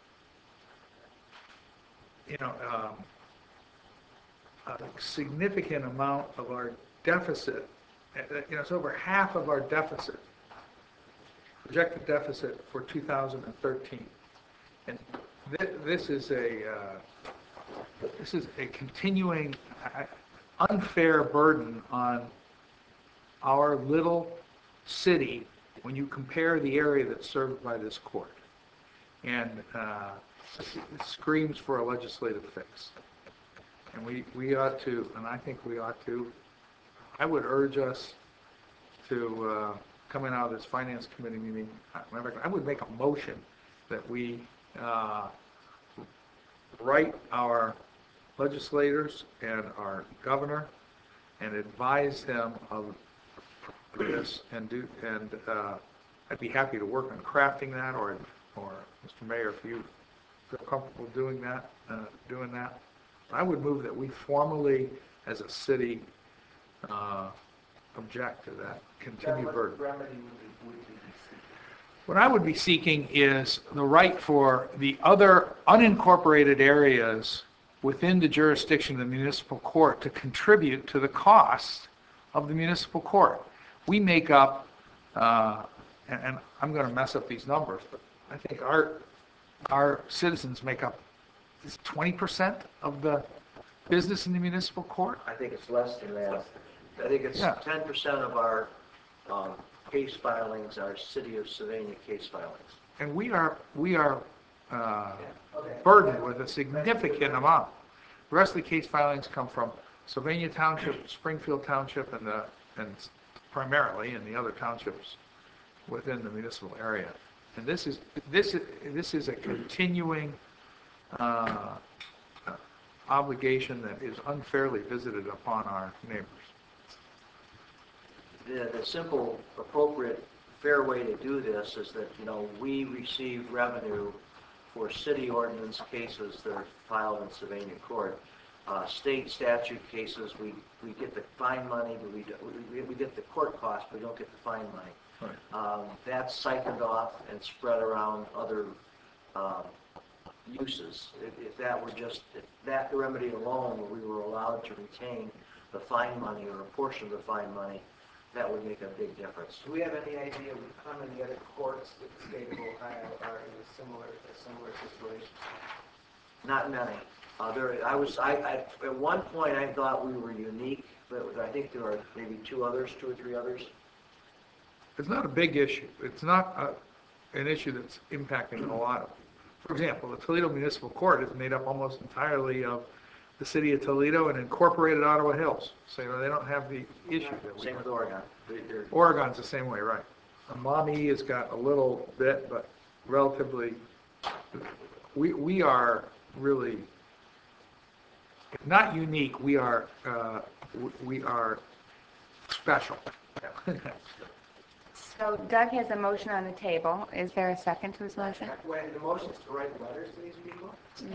G: you know, um, a significant amount of our deficit. Uh, You know, it's over half of our deficit, projected deficit for two thousand thirteen. And th this is a, uh, this is a continuing uh, unfair burden on our little city when you compare the area that's served by this court. And uh, it screams for a legislative fix. And we, we ought to, and I think we ought to, I would urge us to, uh, coming out of this finance committee meeting, I would make a motion that we uh, write our legislators and our governor and advise them of this and do, and uh, I'd be happy to work on crafting that, or, or Mister Mayor, if you feel comfortable doing that, uh, doing that. I would move that we formally, as a city, uh, object to that continued burden. What I would be seeking is the right for the other unincorporated areas within the jurisdiction of the municipal court to contribute to the cost of the municipal court. We make up, uh, and, and I'm going to mess up these numbers, but I think our our citizens make up twenty percent of the business in the municipal court.
D: I think it's less than that. I think it's
G: Yeah.
D: ten percent of our um, case filings are City of Sylvania case filings.
G: And we are, we are uh, burdened with a significant amount. The rest of the case filings come from Sylvania Township, Springfield Township, and the, and primarily, and the other townships within the municipal area. And this is, this is, this is a continuing uh, obligation that is unfairly visited upon our neighbors.
D: The, the simple, appropriate, fair way to do this is that, you know, we receive revenue for city ordinance cases that are filed in Sylvania court. Uh, state statute cases, we, we get the fine money, but we, we, we get the court cost, but we don't get the fine money.
G: Right.
D: Um, that's siphoned off and spread around other um, uses. If, if that were just, if that remedy alone, we were allowed to retain the fine money or a portion of the fine money, that would make a big difference.
C: Do we have any idea how many other courts in the state of Ohio are in a similar, a similar situation?
D: Not many. Uh, there, I was, I, I, at one point I thought we were unique, but I think there are maybe two others, two or three others.
G: It's not a big issue. It's not a, an issue that's impacting a lot of. For example, the Toledo Municipal Court is made up almost entirely of the city of Toledo and incorporated Ottawa Hills. So, you know, they don't have the issue that we
D: Same
G: have.
D: with Oregon. They- they're-
G: Oregon's the same way, right? Maumee has got a little bit, but relatively, we, we are really, if not unique, we are, uh, we- we are special.
A: So Doug has a motion on the table. Is there a second to his motion?
C: When the motion's to write letters to these people?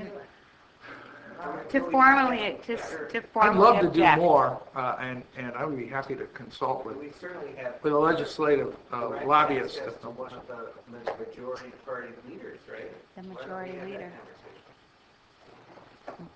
A: To formally, to, to
G: I'd
A: formally
G: love to do
A: object.
G: more, uh, and, and I would be happy to consult with,
C: We certainly have.
G: with a legislative uh,
C: direct
G: lobbyist.
C: access to one of the the majority party leaders, right?
A: The
C: Why don't we
A: majority
C: have that
A: leader.
C: conversation?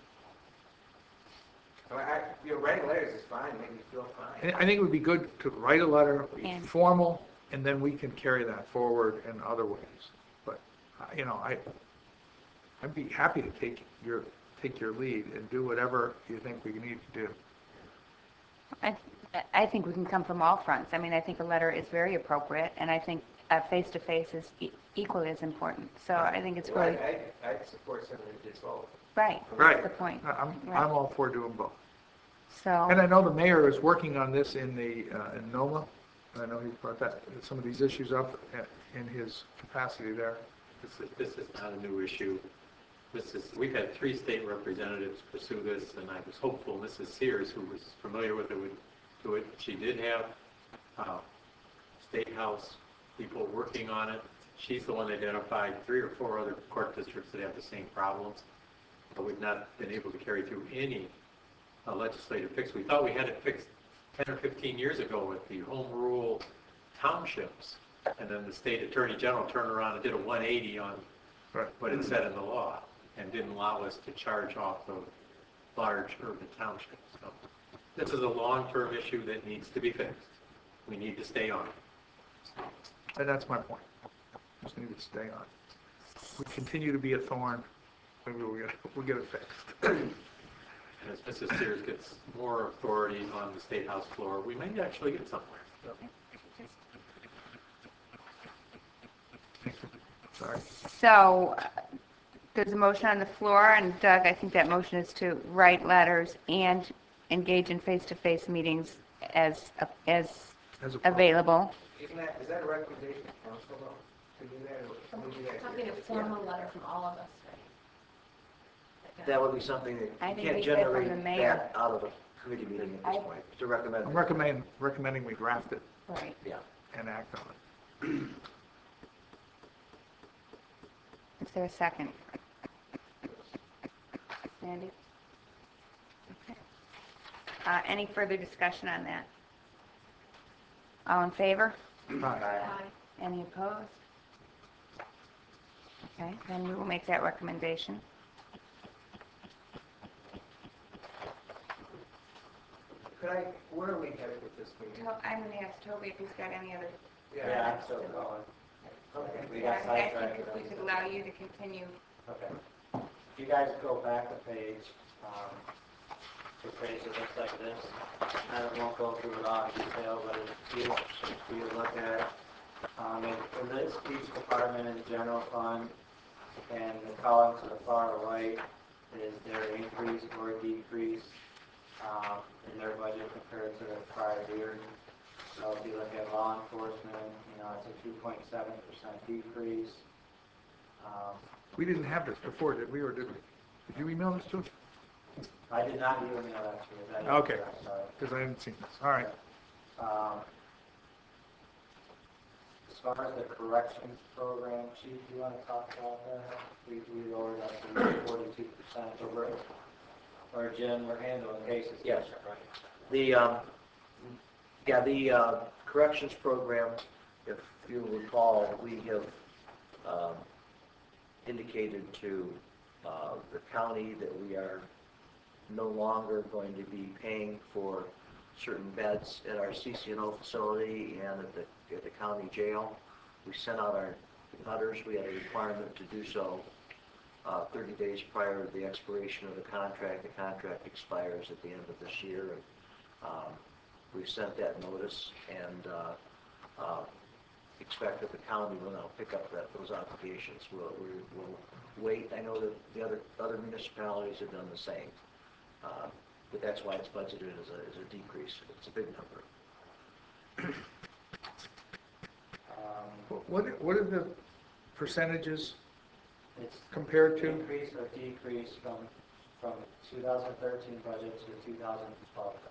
C: I mean, I, you know, writing letters is fine, make me feel fine.
G: I think it would be good to write a letter, be
A: And-
G: formal, and then we can carry that forward in other ways. But, uh, you know, I, I'd be happy to take your, take your lead and do whatever you think we need to do.
A: I, I think we can come from all fronts. I mean, I think a letter is very appropriate, and I think a face-to-face is e- equally as important. So I think it's
C: Well,
A: really,
C: I, I, I support something that did both.
A: right,
G: Right.
A: that's the point.
G: I- I'm,
A: Right.
G: I'm all for doing both.
A: So,
G: And I know the mayor is working on this in the, uh, in NOMA. I know he brought that, some of these issues up uh, in his capacity there.
F: This is, this is not a new issue. This is, we've had three state representatives pursue this, and I was hopeful Missus Sears, who was familiar with it, would do it. She did have uh, State House people working on it. She's the one that identified three or four other court districts that have the same problems, but we've not been able to carry through any uh, legislative fix. We thought we had it fixed ten or fifteen years ago with the home rule townships, and then the state attorney general turned around and did a one eighty on
G: Right.
F: what it said in the law and didn't allow us to charge off of large urban townships. So this is a long-term issue that needs to be fixed. We need to stay on it.
G: And that's my point. Just need to stay on. We continue to be a thorn, maybe we'll get, we'll get it fixed.
F: And as Missus Sears gets more authority on the State House floor, we may actually get somewhere.
G: Sorry.
A: so uh, there's a motion on the floor, and Doug, I think that motion is to write letters and engage in face-to-face meetings as, as
G: As a-
A: available.
C: Isn't that, is that a recommendation of council though, to do that, or can we do that?
K: Talking a formal letter from all of us, right?
D: That would be something that
A: I
D: you
A: think
D: can't
A: we said from
D: generate
A: the mayor.
D: that out of a committee meeting at this
A: I-
D: point, to recommend.
G: I'm recommend, recommending we draft it
A: Right.
D: Yeah.
G: and act on it.
A: Is there a second? Sandy? Okay. Uh, Any further discussion on that? All in favor?
G: Aye.
A: Any opposed? Okay, then we will make that recommendation.
C: Could I, where are we headed with this meeting?
A: To- I'm going to ask Toby if he's got any other...
B: Yeah, I'm still going.
C: Okay.
B: We got
A: I think
B: sidetracked.
A: if we could allow you to continue.
B: Okay. If you guys go back a page, um, the page that looks like this, I won't go through it all in detail, but it's cute for you to look at. Um, it, it lists each department in the general fund, and the column to the far right is their increase or decrease um, in their budget compared to the prior year. So if you look at law enforcement, you know, it's a two point seven percent decrease. Um,
G: We didn't have this before, did we, or did we? Did you email this to us?
B: I did not email that to you. That is
G: Okay,
B: correct, sorry.
G: because I hadn't seen this. All right.
B: Um, As far as the corrections program, Chief, do you want to talk about that? We, we lowered that to forty-two percent. Or Jim, we're handling cases.
D: Yes. The, um, yeah, the uh, corrections program, if you recall, we have um, indicated to uh, the county that we are no longer going to be paying for certain beds at our C C N O facility and at the, at the county jail. We sent out our letters. We had a requirement to do so uh, thirty days prior to the expiration of the contract. The contract expires at the end of this year. And, um, we sent that notice and uh, uh, expect that the county will now pick up that, those obligations. We'll, we, we'll wait. I know that the other other municipalities have done the same. Uh, but that's why it's budgeted as a, as a decrease. It's a big number.
B: Um,
G: What, what are the percentages
B: It's
G: compared to?
B: increase or decrease from, from two thousand thirteen budget to two thousand twelve budget.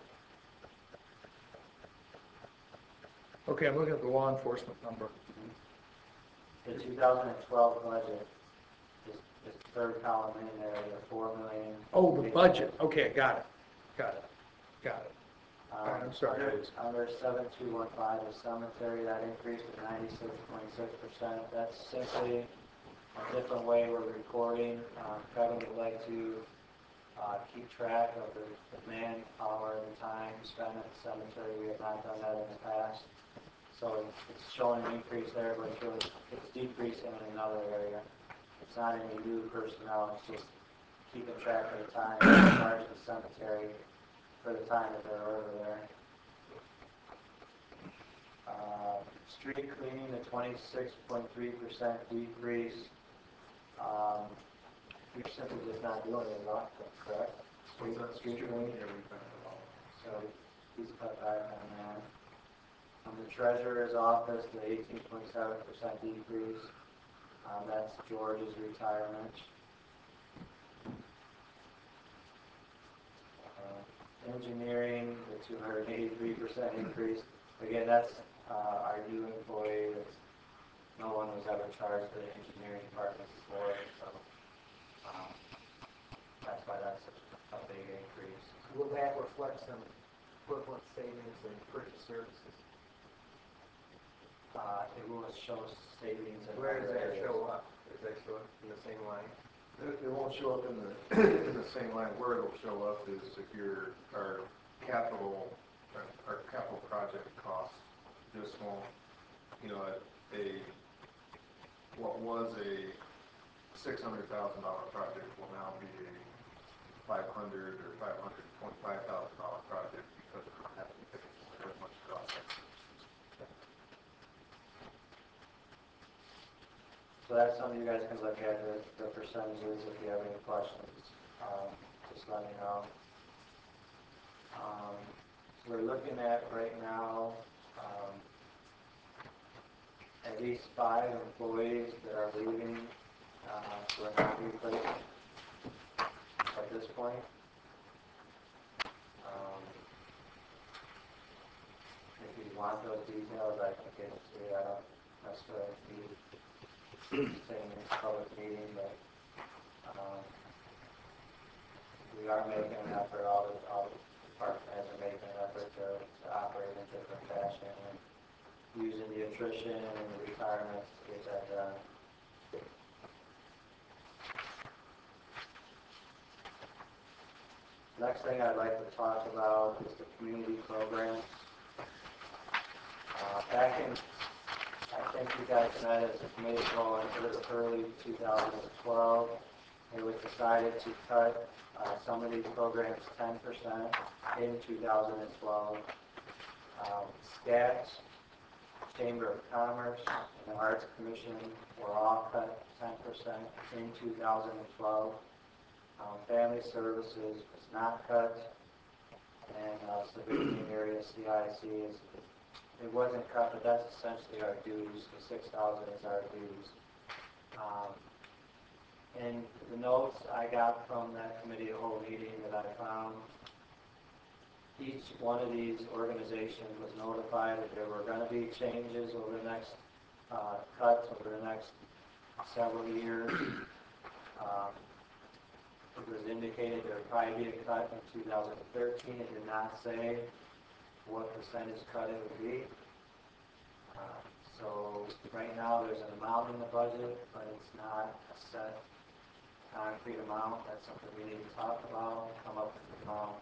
G: Okay, I'm looking at the law enforcement number.
B: The two thousand twelve budget is, is the third column in there, the four million.
G: Oh, the budget. Okay, got it. Got it. Got it.
B: Um,
G: I'm sorry.
B: Under, under seven two one five, the cemetery, that increased to ninety-six point six percent. That's simply a different way we're recording. Um, Kevin would like to uh, keep track of the, the manpower and the time spent at the cemetery. We have not done that in the past. So it's showing an increase there, but it's, really, it's decreasing in another area. It's not any new personnel, it's just keeping track of the time in charge of the cemetery for the time that they're over there. Uh, street cleaning, a twenty-six point three percent decrease. Um, we're simply just not doing it enough, correct? Street, street cleaning? So he's cut back on that. Um, the treasurer's office, the eighteen point seven percent decrease. Um, that's George's retirement. Uh, engineering, the two hundred eighty-three percent increase. Again, that's uh, our new employee. That's, no one was ever charged for the engineering department before, so um, that's why that's such a big increase.
C: Will that reflect some equivalent savings in purchase services?
B: Uh, it will show savings. In
C: Where does
B: other
C: that
B: areas.
C: show up? Does that show up in the same line?
I: It, it won't show up in the, in the same line. Where it'll show up is if your, our capital, our capital project costs just won't, you know, a, a what was a six hundred thousand dollar project will now be a five hundred or five hundred twenty-five thousand dollar project because it doesn't have to pay as much cost.
B: So that's something you guys can look at, the, the percentages, if you have any questions, um, just let me know. Um, we're looking at right now, um, at least five employees that are leaving, uh, for a non-replacement at this point. Um, if you want those details, I can get it to you. I don't necessarily need saying it's a public meeting, but um, we are making an effort, all the, all the department heads are making an effort to, to operate in a different fashion and using the attrition and the retirements to get that done. Next thing I'd like to talk about is the community programs. Uh, back in I think you guys met as a committee call in early two thousand twelve. It was decided to cut uh, some of these programs ten percent in two thousand twelve. Um, SCAT, Chamber of Commerce, and the Arts Commission were all cut ten percent in two thousand twelve. Um, Family Services was not cut, and uh, Civilian Area C I C is it wasn't cut, but that's essentially our dues, the six thousand is our dues. Um, And the notes I got from that committee of the whole meeting that I found, each one of these organizations was notified that there were going to be changes over the next, uh, cuts over the next several years. Um, It was indicated there would probably be a cut in two thousand thirteen. It did not say what percentage cut it would be. Uh, So right now, there's an amount in the budget, but it's not a set concrete amount. That's something we need to talk about, come up with an amount.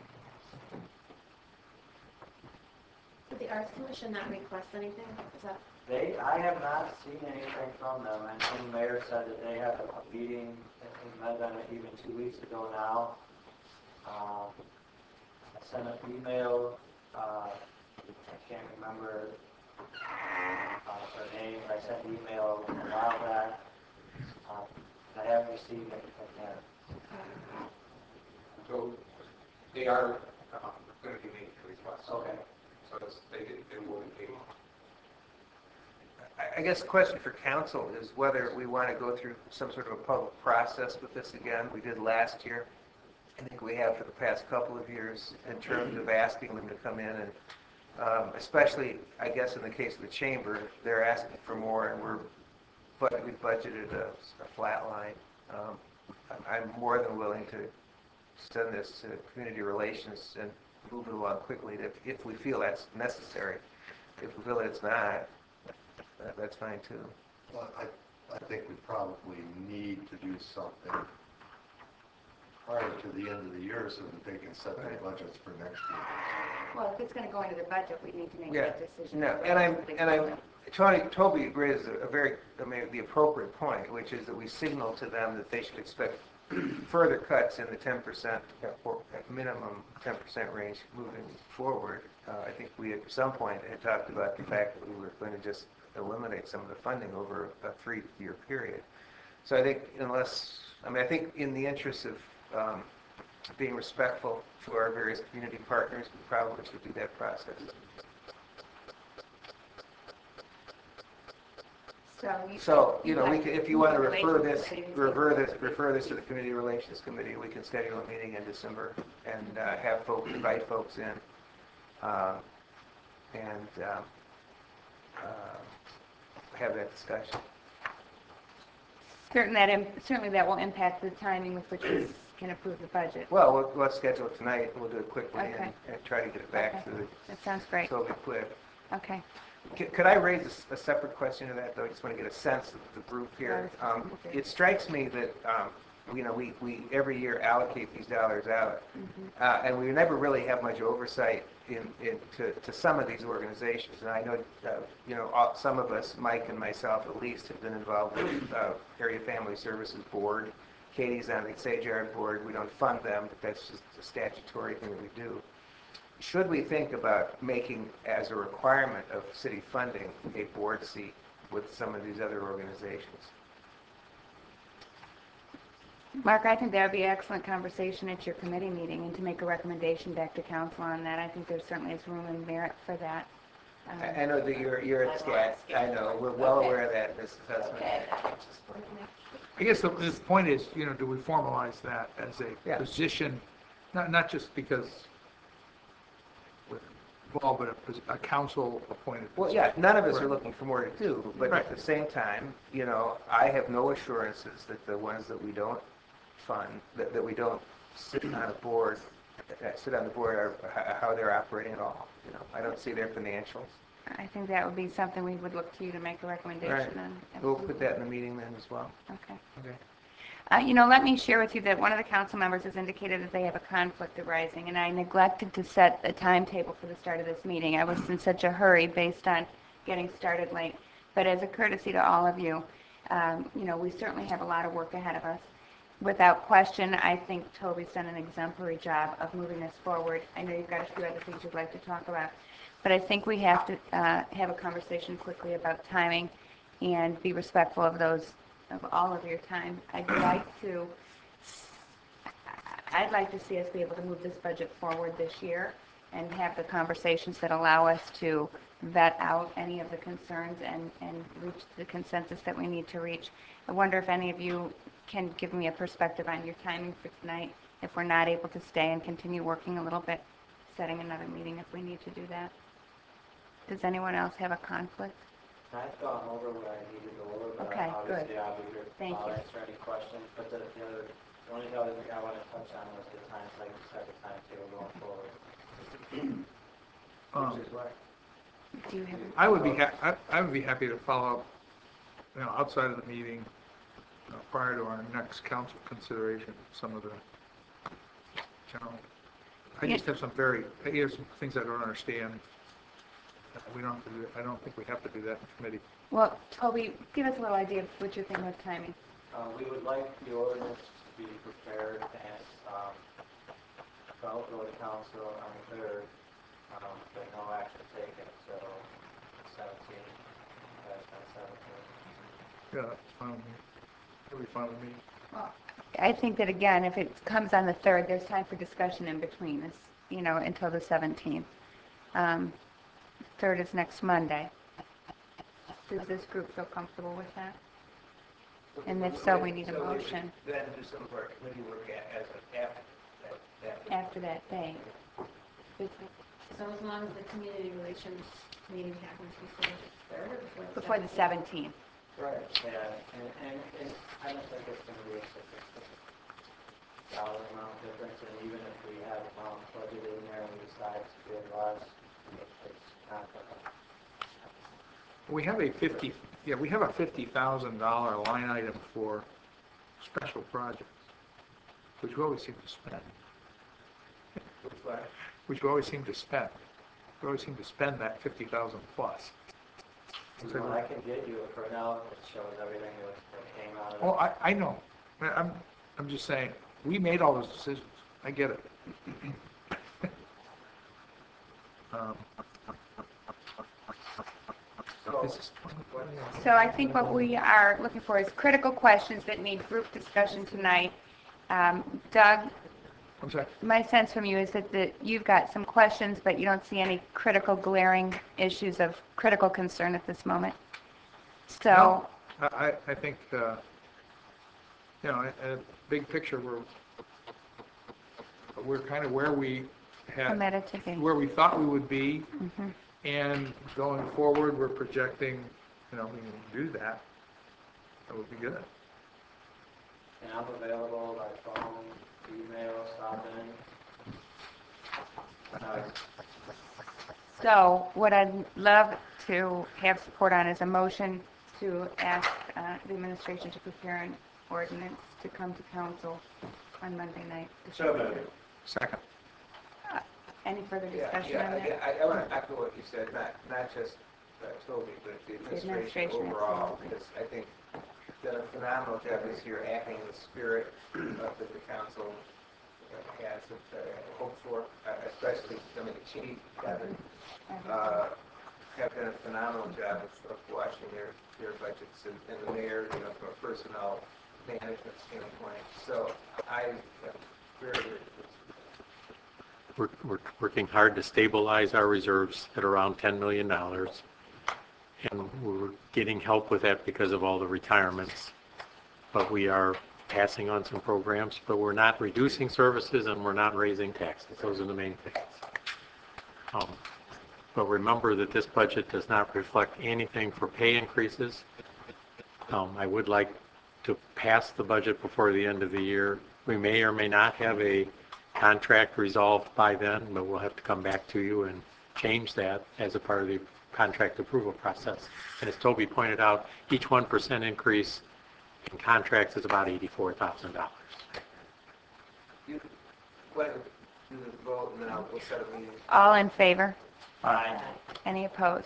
L: Did the Arts Commission not request anything? Is that,
B: They, I have not seen anything from them. I know the mayor said that they had a meeting, I think it might have been even two weeks ago now. Um, I sent an email, uh, I can't remember uh, her name, but I sent an email a while back. Um, I haven't received anything yet.
M: So they are um, going to be making requests.
B: Okay.
M: So it's, they, they will be.
C: I- I guess the question for council is whether we want to go through some sort of a public process with this again. We did last year. I think we have for the past couple of years in terms of asking them to come in and, um, especially, I guess, in the case of the chamber, they're asking for more and we're, but we budgeted a, a flat line. Um, I- I'm more than willing to send this to community relations and move it along quickly if, if we feel that's necessary. If we feel that it's not, that- that's fine too.
H: Well, I, I think we probably need to do something prior to the end of the year so that they can set their budgets for next year.
A: Well, if it's going to go into the budget, we need to make
C: Yeah,
A: that decision.
C: no, and I'm, and I'm, Tony, Toby raises a very, I mean, the appropriate point, which is that we signal to them that they should expect further cuts in the ten percent, or at minimum ten percent range moving forward. Uh, I think we at some point had talked about the fact that we were going to just eliminate some of the funding over a three-year period. So I think unless, I mean, I think in the interest of um, being respectful to our various community partners, we probably should do that process.
A: So, you,
C: So, you know, we
A: like
C: can, if you want to refer
A: Relations
C: this,
A: Committee,
C: refer this, refer this to the Community Relations Committee, we can schedule a meeting in December and uh, have folks, invite folks in, uh, and um, uh, have that discussion.
A: certain that im- certainly that will impact the timing with which we can approve the budget.
C: Well, we'll, let's schedule it tonight, and we'll do it quickly and,
A: Okay.
C: and try to get it back
A: Okay.
C: to the
A: That sounds great.
C: Toby quick.
A: Okay.
C: C- Could I raise a s- a separate question to that, though? I just want to get a sense of the group here. Um, It strikes me that, um, you know, we, we every year allocate these dollars out, uh, and we never really have much oversight in, in, to, to some of these organizations. And I know, uh, you know, all- some of us, Mike and myself at least, have been involved with uh, Area Family Services Board. Katie's on the Sage Yard Board. We don't fund them, but that's just a statutory thing that we do. Should we think about making as a requirement of city funding a board seat with some of these other organizations?
A: Mark, I think that would be an excellent conversation at your committee meeting and to make a recommendation back to council on that. I think there certainly is room and merit for that. Um,
C: I I know that you're, you're at SCAT. I know, we're well aware of that, Missus Hussman.
K: Okay, I just wanted to make
G: I guess the, the point is, you know, do we formalize that as a
C: Yeah.
G: position, not, not just because we're involved, but a, pos- a council appointed
C: Well,
G: position?
C: yeah, none of us are
G: Right.
C: looking for more to do, but
G: Right.
C: at the same time, you know, I have no assurances that the ones that we don't fund, that, that we don't sit on a board, that sit on the board are, h- how they're operating at all. You know, I don't see their financials.
A: I think that would be something we would look to you to make a recommendation
C: Right.
A: on.
C: We'll put that in the meeting then as well.
A: Okay.
C: Okay.
A: Uh, You know, let me share with you that one of the council members has indicated that they have a conflict arising, and I neglected to set a timetable for the start of this meeting. I was in such a hurry based on getting started late. But as a courtesy to all of you, um, you know, we certainly have a lot of work ahead of us. Without question, I think Toby's done an exemplary job of moving this forward. I know you've got a few other things you'd like to talk about, but I think we have to uh, have a conversation quickly about timing and be respectful of those, of all of your time. I'd like to, I'd like to see us be able to move this budget forward this year and have the conversations that allow us to vet out any of the concerns and, and reach the consensus that we need to reach. I wonder if any of you can give me a perspective on your timing for tonight, if we're not able to stay and continue working a little bit, setting another meeting if we need to do that. Does anyone else have a conflict?
B: I've gone over what I need to go over, but
A: Okay,
B: obviously
A: good.
B: I'll be here.
A: Thank
B: I'll
A: you.
B: answer any questions, but the, the other, the only other thing I want to touch on was the time, like you said, the timetable going forward.
G: Um,
B: Which is what?
A: Do you have?
G: I would be, ha- I I would be happy to follow up, you know, outside of the meeting, uh, prior to our next council consideration, some of the, you know, I just have some very, I have some things I don't understand. Uh, We don't have to do, I don't think we have to do that in committee.
A: Well, Toby, give us a little idea of what you're thinking with timing.
B: Uh, we would like the ordinance to be prepared and, um, go go to council on the third, um, but no action taken until the seventeenth, that's on seventeenth.
G: Yeah, that's fine with me. That'll be fine with me.
A: Well, I think that again, if it comes on the third, there's time for discussion in between this, you know, until the seventeenth. Um, third is next Monday. Does this group feel comfortable with that? And if so, we need a
C: So we
A: motion
C: should Then do some of our committee work a- as of after that, that.
A: after that date.
L: So as long as the community relations meeting happens before the third or before the
A: Before the seventeenth.
B: Right. Yeah, and, and, and I don't think it's gonna be a significant dollar amount difference, and even if we have amount budgeted in there and we decide to do less, it's not gonna.
G: We have a fifty, yeah, we have a fifty thousand dollar line item for special projects, which we always seem to spend,
C: Which one?
G: which we always seem to spend. We always seem to spend that fifty thousand plus.
B: So what I can get you a printout that shows everything that that came out of.
G: Oh, I, I know. I- I'm, I'm just saying, we made all those decisions. I get it. Um, is this-
A: So I think what we are looking for is critical questions that need group discussion tonight. Um, Doug,
G: I'm sorry.
A: my sense from you is that the, you've got some questions, but you don't see any critical glaring issues of critical concern at this moment. So,
G: No, I, I- I think, uh, you know, a, a big picture, we're, we're kind of where we had,
A: committed to be.
G: where we thought we would be,
A: Mhm.
G: and going forward, we're projecting, you know, we can do that. That would be good.
B: And I'm available by phone, email, stop in. Uh,
A: So what I'd love to have support on is a motion to ask uh, the administration to prepare an ordinance to come to council on Monday night.
C: So moved.
G: Second.
A: Uh, Any further
C: Yeah,
A: discussion
C: yeah,
A: on
C: I-
A: that?
C: I, I want to echo what you said, not, not just uh, Toby, but the administration
A: administration,
C: overall,
A: absolutely.
C: because I think done a phenomenal job this year acting in the spirit of that the council uh, has uh, hoped for, uh, especially, I mean, the chief, Kevin, uh, have done a phenomenal job of, of watching their, their budgets, and, and the mayor, you know, from a personnel management standpoint. So I am very, very pleased.
F: We're, we're working hard to stabilize our reserves at around ten million dollars. And we're getting help with that because of all the retirements. But we are passing on some programs, but we're not reducing services and we're not raising taxes. Those are the main things. Um, But remember that this budget does not reflect anything for pay increases. Um, I would like to pass the budget before the end of the year. We may or may not have a contract resolved by then, but we'll have to come back to you and change that as a part of the contract approval process. And as Toby pointed out, each one percent increase in contracts is about eighty-four thousand dollars.
C: You, go ahead and do the vote, and then I'll, we'll set a meeting.
A: All in favor?
B: Aye.
A: Any opposed?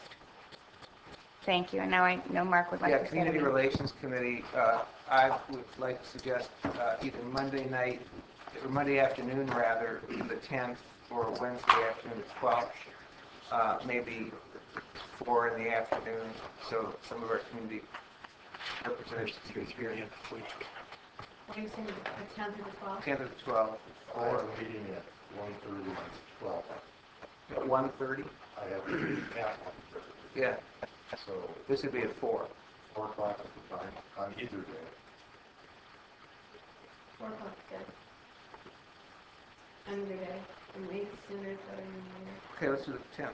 A: Thank you. And now I know Mark would like
C: Yeah,
A: to say
C: Community
A: something.
C: Relations Committee, uh, I would like to suggest uh, either Monday night, or Monday afternoon rather, the tenth, or Wednesday afternoon, the twelfth, uh, maybe four in the afternoon, so some of our community representatives can hear.
L: What are you saying, the tenth or the twelfth?
C: tenth or the twelfth,
H: I have
C: or,
H: a meeting at one thirty and twelve.
C: At one thirty?
H: I have to be at one thirty.
C: Yeah,
H: So
C: this would be at four.
H: four o'clock would be fine on either day.
L: Four o'clock, good. Under day, and maybe sooner, so in
C: Okay, let's do the tenth.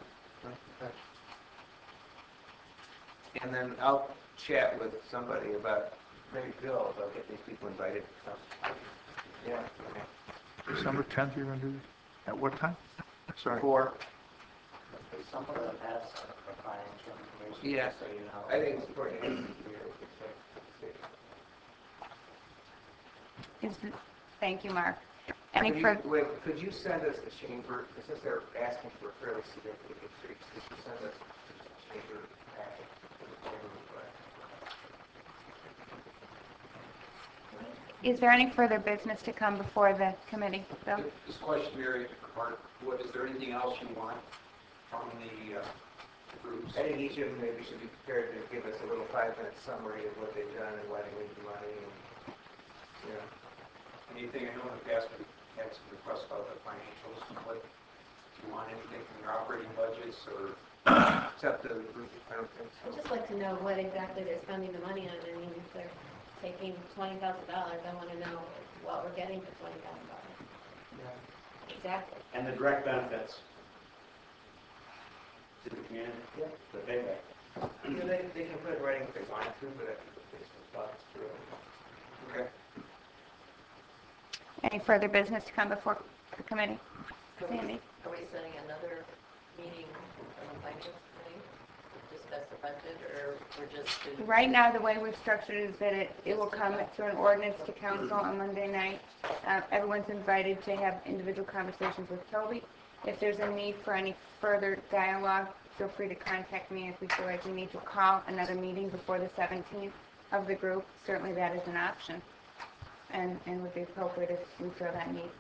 C: And then I'll chat with somebody about, maybe Bill, about getting these people invited to come. Yeah. okay.
G: December tenth, you're going to do this? At what time? Sorry.
C: Four.
B: Some of them have some financial information,
C: Yeah.
B: just so you know.
C: I think it's important.
A: Is, thank you, Mark. Any
C: Could you,
A: further,
C: wait, could you send us the chamber, since they're asking for a fairly significant increase, could you send us the chamber packet? the chamber request?
A: is there any further business to come before the committee, Bill?
M: This question, Mary, Mark, what, is there anything else you want from the uh, groups?
C: I think each of them maybe should be prepared to give us a little five-minute summary of what they've done and why they need the money. And, you know,
M: Anything, I know in the past we had some requests about the financials, what, do you want anything from your operating budgets or?
C: it's up to the group, I don't think so.
L: I'd just like to know what exactly they're spending the money on. I mean, if they're taking twenty thousand dollars, I want to know what we're getting for twenty thousand dollars. Exactly.
E: And the direct benefits to the community,
C: Yeah.
E: the payback.
C: You know, they, they can put it writing if they want to, but I think it's some thoughts through it. Okay.
A: Any further business to come before the committee?
K: Are we-
A: Sandy?
K: Are we setting another meeting on the finance committee to discuss the budget, or we're just doing?
A: Right now, the way we've structured it is that it, it will come through an ordinance to council on Monday night. Uh, everyone's invited to have individual conversations with Toby. If there's a need for any further dialogue, feel free to contact me if we feel like we need to call another meeting before the seventeenth of the group. Certainly that is an option, and, and would be appropriate if we feel that need.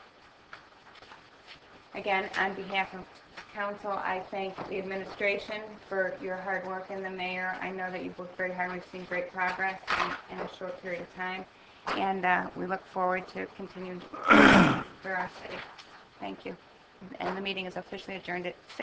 A: Again, on behalf of council, I thank the administration for your hard work and the mayor. I know that you've worked very hard. We've seen great progress in, in a short period of time, and uh, we look forward to continued for our city. Thank you. And the meeting is officially adjourned at six.